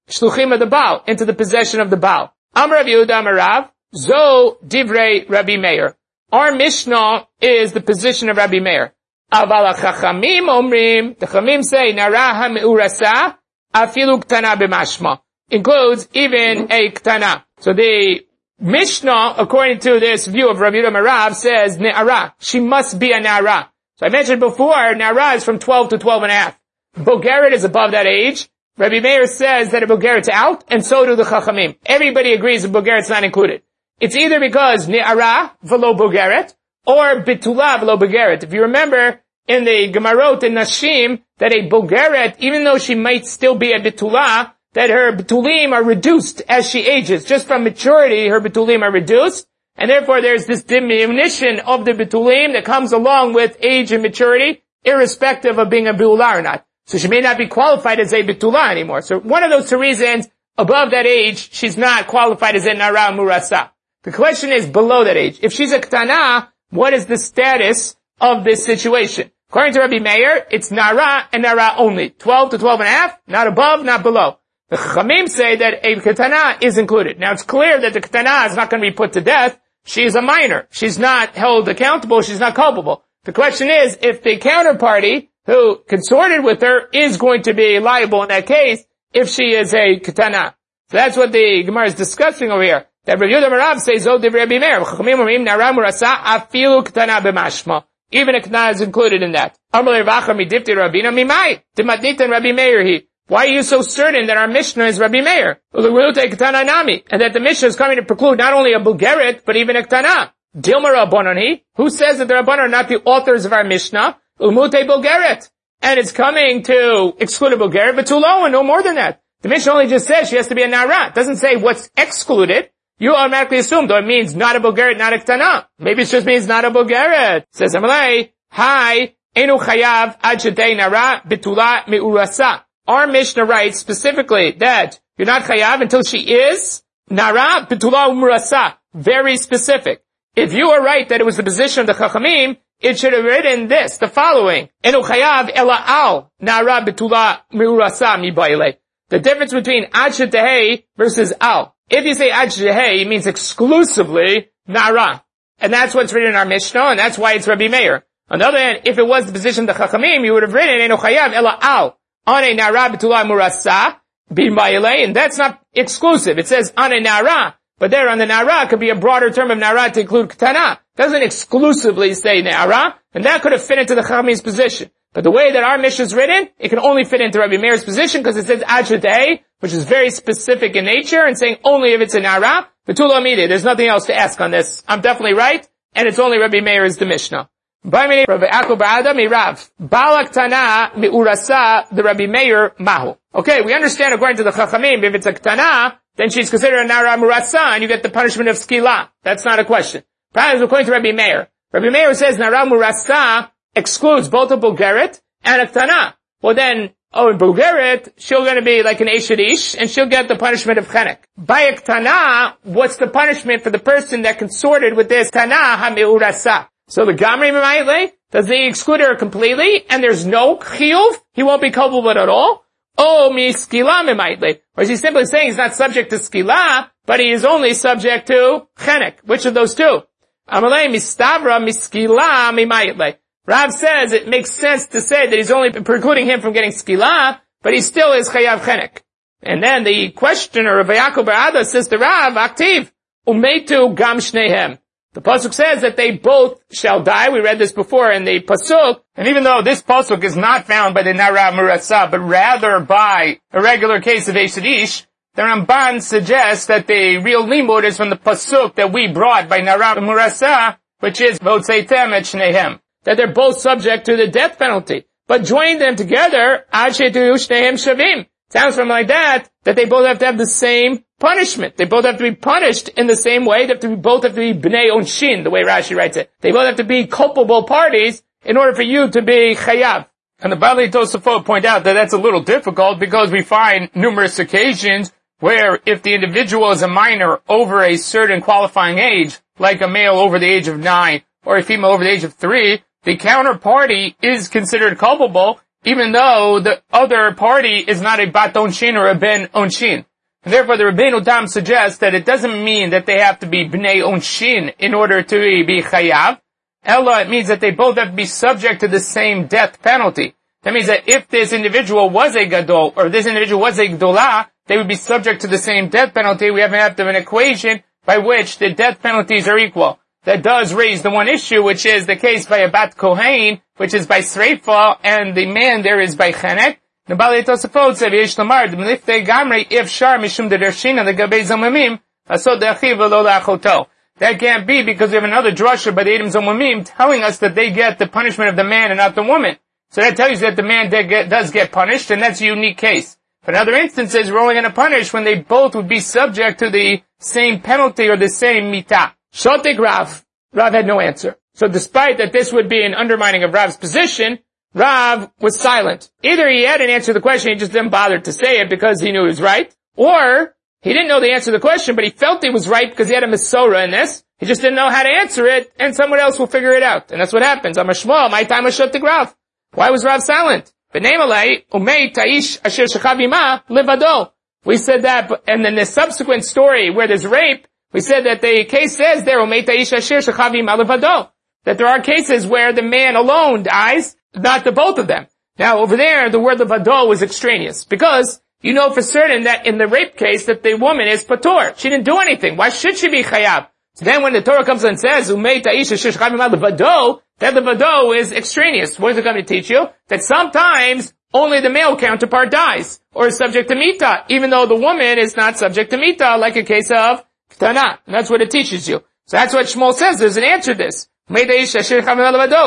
shluchim of the Baal, into the possession of the Baal. Amar Rabbi Yehuda Amar Rav, Zo Divrei Rabbi Meir. Our Mishnah is the position of Rabbi Meir. Aval HaChachamim Omrim, the Chachamim say, Nara HaMe'urasa, Afilu Ktana B'mashma. Includes even a Ktana. So the Mishnah, according to this view of Rabbi Yehuda Amar Rav, says Ne'ara. She must be a Ne'ara. So I mentioned before, Ne'ara is from 12 to 12 and a half. Bogeret is above that age. Rabbi Meir says that a Bogeret's out, and so do the Chachamim. Everybody agrees that Bogeret's not included. It's either because Ne'ara v'lo Bogeret, or Bitula v'lo Bogeret. If you remember in the Gemarot in Nashim, that a Bogeret, even though she might still be a Bitula, that her Bitulim are reduced as she ages. Just from maturity, her Bitulim are reduced, and therefore there's this diminution of the Bitulim that comes along with age and maturity, irrespective of being a Bitula or not. So she may not be qualified as a Bitula anymore. So one of those two reasons, above that age, she's not qualified as a Nara Murasa. The question is below that age. If she's a Ktana, what is the status of this situation? According to Rabbi Meir, it's Nara and Nara only. 12 to 12 and a half, not above, not below. The Chachamim say that a Ketana is included. Now it's clear that the Ketana is not going to be put to death. She is a minor. She's not held accountable. She's not culpable. The question is, if the counterparty who consorted with her is going to be liable in that case, if she is a Ketana. So that's what the Gemara is discussing over here. That Rabbi Yehuda Amar Rav says, "Zo divrei Rabbi Meir, Chachamim omrim nara murasa afilu Ketana b'mashma." Even a Ketana is included in that. Amar levacha midifti Rabina mimai timatnitan Rabbi Meir he. Why are you so certain that our Mishnah is Rabbi Meir? And that the Mishnah is coming to preclude not only a Bugeret, but even a Ktana. Dilma Rabbanani, who says that the Rabbanan are not the authors of our Mishnah? Umute Bugeret. And it's coming to exclude a Bugeret, but too low and no more than that. The Mishnah only just says she has to be a Nara. It doesn't say what's excluded. You automatically assume, though, it means not a Bugeret, not a Ktana. Maybe it just means not a Bugeret. Says Amalei, Hi, Enu Chayav Ad Shetei Nara Bitula Me'urasa. Our Mishnah writes specifically that you're not chayav until she is nara betula umrasa. Very specific. If you are right that it was the position of the Chachamim, it should have written this, the following. Enu chayav ela al nara betula umrasa mi baile. The difference between ad shetehei versus al. If you say ad shetehei, it means exclusively nara. And that's what's written in our Mishnah, and that's why it's Rabbi Meir. On the other hand, if it was the position of the Chachamim, you would have written enu chayav ela al. Ane nara betula murasa b'mayile, and that's not exclusive. It says ane nara, but there on the nara could be a broader term of nara to include ktana. It doesn't exclusively say nara, and that could have fit into the Chachamim's position. But the way that our Mishnah is written, it can only fit into Rabbi Meir's position because it says ad shetei, which is very specific in nature, and saying only if it's a nara. Betula mide, there's nothing else to ask on this. I'm definitely right, and it's only Rabbi Meir is the Mishnah. The Rabbi Meir mahu. Okay, we understand according to the Chachamim, if it's a Ktana, then she's considered a Nara Murasa, and you get the punishment of Skila. That's not a question. Perhaps according to Rabbi Meir. Rabbi Meir says Nara Murasa excludes both a Bugeret and a Ktana. Well then, in Bugeret, she'll gonna be like an Eshedish, and she'll get the punishment of Chenek. By a Ktana, what's the punishment for the person that consorted with this Ktana HaMe'urasa? So the Gamri M'mayle, does he exclude her completely, and there's no chiyuv? He won't be culpable at all? Oh, mi skila M'mayle. Or is he simply saying he's not subject to skila, but he is only subject to chenek? Which of those two? Amalei mistavra miskila M'mayle. Rav says it makes sense to say that he's only precluding him from getting skila, but he still is chayav chenek. And then the questioner of Yaakov Barada says to Rav, aktiv, umetu gam shnehem. The pasuk says that they both shall die. We read this before in the pasuk. And even though this pasuk is not found by the Nara Murasa, but rather by a regular case of Eshedish, the Ramban suggests that the real limud is from the pasuk that we brought by Nara Murasa, which is Votzeitem et Shnehem. That they're both subject to the death penalty. But join them together, Ad Shetu Shnehem Shavim. Sounds from like that they both have to have the same punishment. They both have to be punished in the same way. Both have to be Bnei Onshin, the way Rashi writes it. They both have to be culpable parties in order for you to be Chayav. And the Bali Tosafot point out that that's a little difficult because we find numerous occasions where if the individual is a minor over a certain qualifying age, like a male over the age of 9 or a female over the age of 3, the counterparty is considered culpable even though the other party is not a bat onshin or a ben onshin. And therefore the Rabbeinu Tam suggests that it doesn't mean that they have to be bnei onshin in order to be chayav. Ella, it means that they both have to be subject to the same death penalty. That means that if this individual was a gadol, or this individual was a gdolah, they would be subject to the same death penalty. We have an equation by which the death penalties are equal. That does raise the one issue, which is the case by a bat kohen, which is by sreifa, and the man there is by chenek. The Balei Tosafot said, "Yesh lamar d'mlifte gamrei if shar mishum dershina legabei zamamim asod de'achiv v'lo la'achoto." That can't be because we have another drasha by the Edom Zomamim telling us that they get the punishment of the man and not the woman. So that tells you that the man does get punished, and that's a unique case. But in other instances, we're only going to punish when they both would be subject to the same penalty or the same mitah. Shotek Rav. Rav had no answer. So despite that this would be an undermining of Rav's position, Rav was silent. Either he had an answer to the question, he just didn't bother to say it because he knew he was right, or he didn't know the answer to the question, but he felt he was right because he had a Mesorah in this. He just didn't know how to answer it, and someone else will figure it out. And that's what happens. I'm a Shmuel, my time was shut to Rav. Why was Rav silent? We said that, and then the subsequent story where there's rape, we said that the case says there, that there are cases where the man alone dies, not the both of them. Now over there, the word levado is extraneous, because you know for certain that in the rape case that the woman is patur. She didn't do anything. Why should she be chayav? So then when the Torah comes and says, that levado is extraneous. What is it going to teach you? That sometimes only the male counterpart dies, or is subject to mita, even though the woman is not subject to mita, like a case of Ktana. And that's what it teaches you. So that's what Shmuel says. There's an answer to this. There's actually a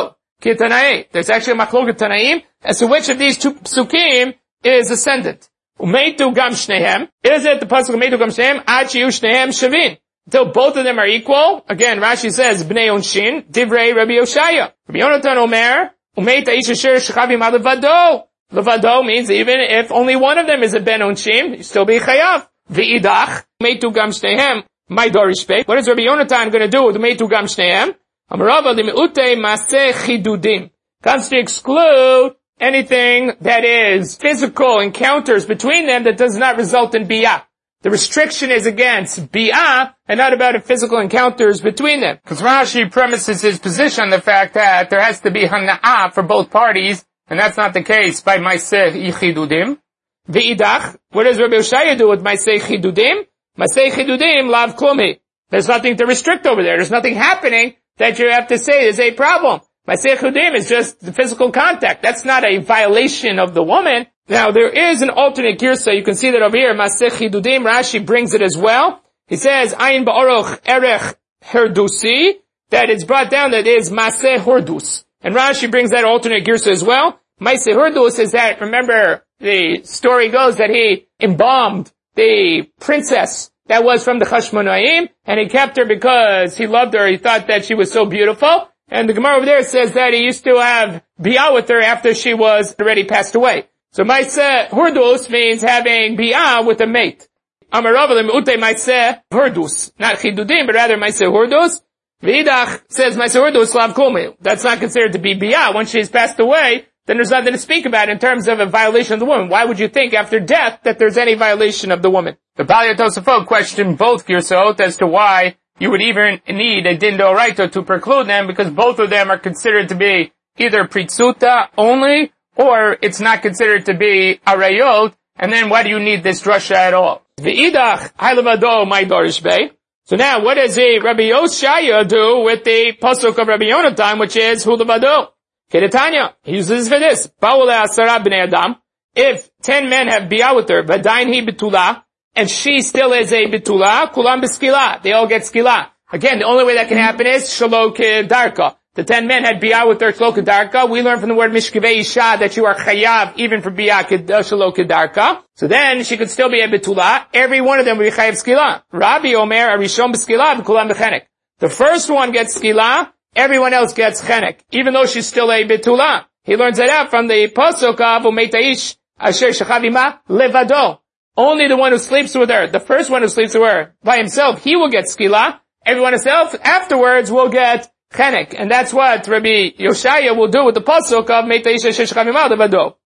machloket Tanaim as to which of these two psukim is ascendant. Umeitu gam shnehem. Is it the pasuk umeitu gam shnehem ad shiyu shnehem shavin? Until both of them are equal. Again, Rashi says bnei onshin divrei Rabbi Yoshaya. Rabbi Yonatan Omer umeita ish asher shechavim ad levado. Levado means even if only one of them is a ben onshin, you still be chayav. V'idach umeitu gam shnehem. My dorish pei. What is Rabbi Yonatan going to do with umeitu gam shnehem? Amarava limeute maseh chidudim. Comes to exclude anything that is physical encounters between them that does not result in biyah. The restriction is against biyah and not about physical encounters between them. Because Rashi premises his position on the fact that there has to be hana'ah for both parties, and that's not the case by Maaseh Chidudim. V'idach, what does Rabbi Yoshaya do with Maaseh Chidudim? Maaseh Chidudim lav klumi. There's nothing to restrict over there. There's nothing happening that you have to say is a problem. Maaseh Chidudim is just the physical contact. That's not a violation of the woman. Now, there is an alternate girsa. You can see that over here. Maaseh Chidudim, Rashi brings it as well. He says, Ayin ba'oroch erech herdusi, that it's brought down that is Maaseh hordus. And Rashi brings that alternate girsa as well. Maaseh hordus is that, remember, the story goes that he embalmed the princess that was from the Chashmonaim, and he kept her because he loved her. He thought that she was so beautiful. And the Gemara over there says that he used to have biyah with her after she was already passed away. So Maaseh hordus means having biyah with a mate. Amarava le'meute Maaseh hordus. Not chidudim, but rather Maaseh hordus. V'idach says Maaseh hordus lav kulmi. That's not considered to be biyah. Once she's passed away, then there's nothing to speak about in terms of a violation of the woman. Why would you think after death that there's any violation of the woman? The Balei Tosafot questioned both Girsot as to why you would even need a din d'oraita to preclude them, because both of them are considered to be either pritzuta only, or it's not considered to be arayot, and then why do you need this drasha at all? V'idach hailevado my dorish bey. So now, what does Rabbi Yoshaya do with the pasuk of Rabbi Yonatan, which is hulevado? Kedetanya, he uses for this. Ba'ule asara b'nei adam. If 10 men have biyah with her, v'dain hi betula, and she still is a betula, kulam b'skila. They all get skila. Again, the only way that can happen is shalo kedarka. The 10 men had biyah with their shalo kedarka. We learn from the word mishkivei isha that you are chayav even for biyah shalo kedarka. So then she could still be a betula. Every one of them will be chayav skila. Rabbi Omer arishon b'skila v'kulam b'chenek. The first one gets skila. Everyone else gets chenek, even though she's still a betula. He learns that out from the pasuk of umeitaish asher shechavima levado. Only the one who sleeps with her, the first one who sleeps with her by himself, he will get skila. Everyone else afterwards will get chenek. And that's what Rabbi Yoshaya will do with the pasuk of umeitaish asher shechavima levado.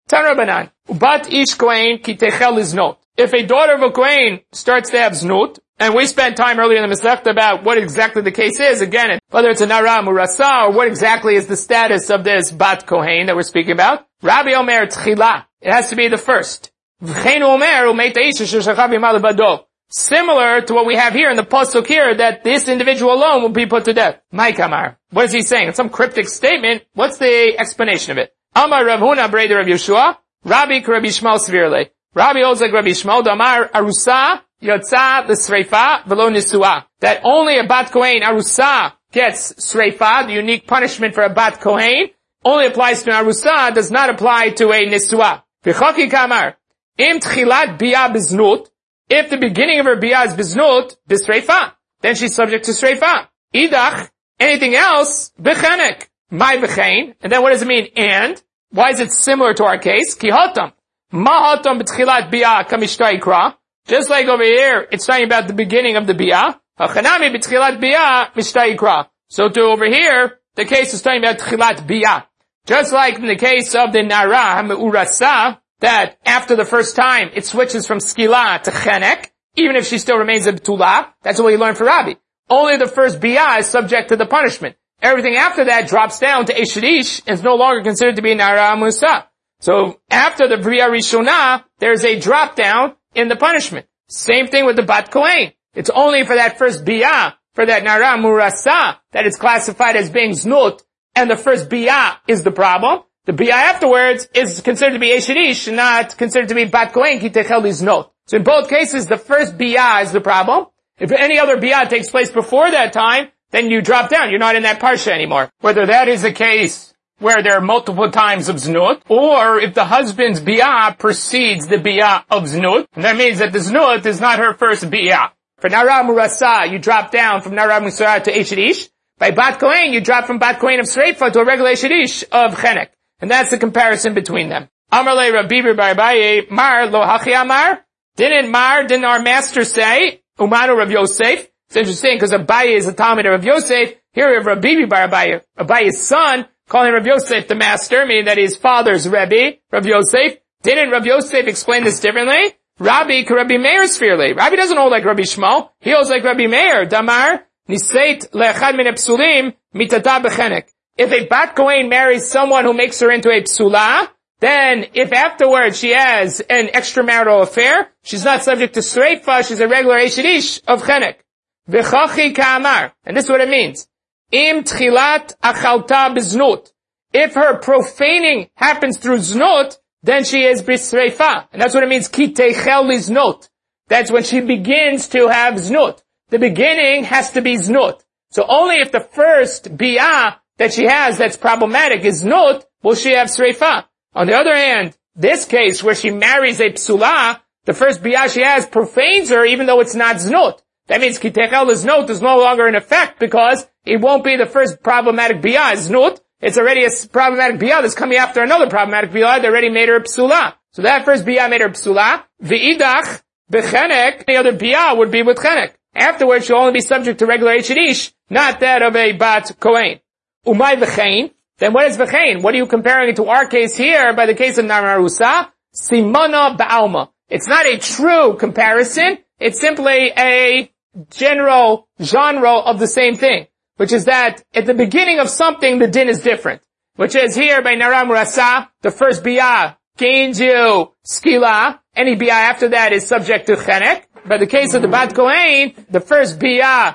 Tan Rabbanan. Bat ish kohen ki techel liznot. If a daughter of a kohen starts to have znut, and we spent time earlier in the Masechta about what exactly the case is, again, whether it's a nara murasa, or what exactly is the status of this bat kohen that we're speaking about. Rabbi Omer tchila. It has to be the first. V'chein Omer u'meit ha'isha sheshachav yimad bado. Similar to what we have here in the pasuk here, that this individual alone will be put to death. Maikamar. What is he saying? It's some cryptic statement. What's the explanation of it? Amar Rav Huna Breder Rav Yeshua, Rabbi Rabbi Shmuel Svirle. Rabbi holds like Rabbi Shmuel, Damar Arusa Yotza l'Sreifa v'lo Nisua. That only a bat kohen Arusa gets Sreifa, the unique punishment for a bat kohen, only applies to an Arusa, does not apply to a Nisua. V'chaki Kamar, Im Tchilat Biyah Biznut, if the beginning of her Biyah is Biznut, Bisreifa, then she's subject to Sreifa. Idach, anything else, B'chenek. My v'chein, and then what does it mean? And why is it similar to our case? Ki hatam, ma hatam b'tchilat biyah kamishta ikra. Just like over here, it's talking about the beginning of the biyah. Hachanami b'tchilat biyah mishta ikra. So too over here, the case is talking about tchilat biyah. Just like in the case of the nara ha'me'urasa, that after the first time it switches from skila to chenek, even if she still remains a b'tulah. That's what we learned for Rabbi. Only the first biyah is subject to the punishment. Everything after that drops down to Eshedish and is no longer considered to be Nara Musa. So after the Bria Rishonah, there's a drop down in the punishment. Same thing with the Bat Kohen. It's only for that first Biyah, for that Nara Murasa, that it's classified as being Znut, and the first Biyah is the problem. The Biyah afterwards is considered to be Eshedish and not considered to be Bat Kohen ki techel Znut. So in both cases, the first Biyah is the problem. If any other Biyah takes place before that time, then you drop down. You're not in that parsha anymore. Whether that is a case where there are multiple times of znut, or if the husband's biyah precedes the biyah of znut, and that means that the znut is not her first biyah. For nara murasa, you drop down from nara murasa to eshedish. By bat kohen, you drop from bat kohen of sreifa to a regular eshedish of chenek. And that's the comparison between them. Amar le Rabbi Bar Abaye, Mar lo hachi amar? Didn't our master say, Umanu Rav Yosef? It's interesting because Abaye is a Talmud of Rav Yosef. Here we have Rabbi Bar Abaye, Abaye's son, calling Rav Yosef the master, meaning that his father's Rebbe, Rav Yosef. Didn't Rav Yosef explain this differently? Rabbi Rabbi Meir Sfirli. Rabbi doesn't hold like Rabbi Shmuel. He holds like Rabbi Meir. Damar, Niseit le'echad min psulim mitata b'chenek. If a bat kohen marries someone who makes her into a psula, then if afterwards she has an extramarital affair, she's not subject to sreifa, she's a regular eshedish of chenek. V'chachi ka'amar. And this is what it means. Im tchilat achalta biznut. If her profaning happens through znut, then she is bisreifa. And that's what it means, ki teichel liznut. That's when she begins to have znut. The beginning has to be znut. So only if the first biyah that she has that's problematic is znut, will she have sreifa. On the other hand, this case where she marries a psula, the first biyah she has profanes her even though it's not znut. That means ki techel liznut is no longer in effect because it won't be the first problematic biyah znut. It's already a problematic biyah that's coming after another problematic biyah that already made her psula. So that first biyah made her psula. V'idach b'chenek, the other biyah would be with chenek. Afterwards, she'll only be subject to regular Eshedish, not that of a bat kohen. Umay v'chein. Then what is v'chein? What are you comparing it to our case here by the case of Namarusa? Simona ba'alma. It's not a true comparison. It's simply a general genre of the same thing, which is that at the beginning of something, the din is different. Which is here by Nara Murasa, the first biyah gains you skila. Any biyah after that is subject to chenek. By the case of the bat kohen, the first biyah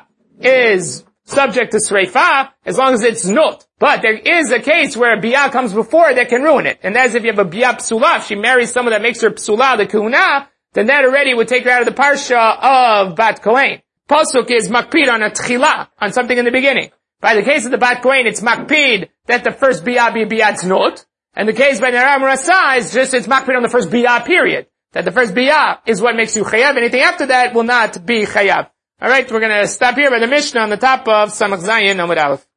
is subject to sreifa as long as it's nut. But there is a case where a biyah comes before that can ruin it. And that's if you have a biyah psula. If she marries someone that makes her psula, the kuhuna, then that already would take her out of the parsha of bat kohen. Pasuk is makpid on a tchila, on something in the beginning. By the case of the bat kohen, it's makpid that the first biyah be biyah znut. And the case by Nara Murasa is just, it's makpid on the first biyah period. That the first biyah is what makes you chayav. Anything after that will not be chayav. Alright, we're gonna stop here by the Mishnah on the top of Samach Zayin Amud Aleph.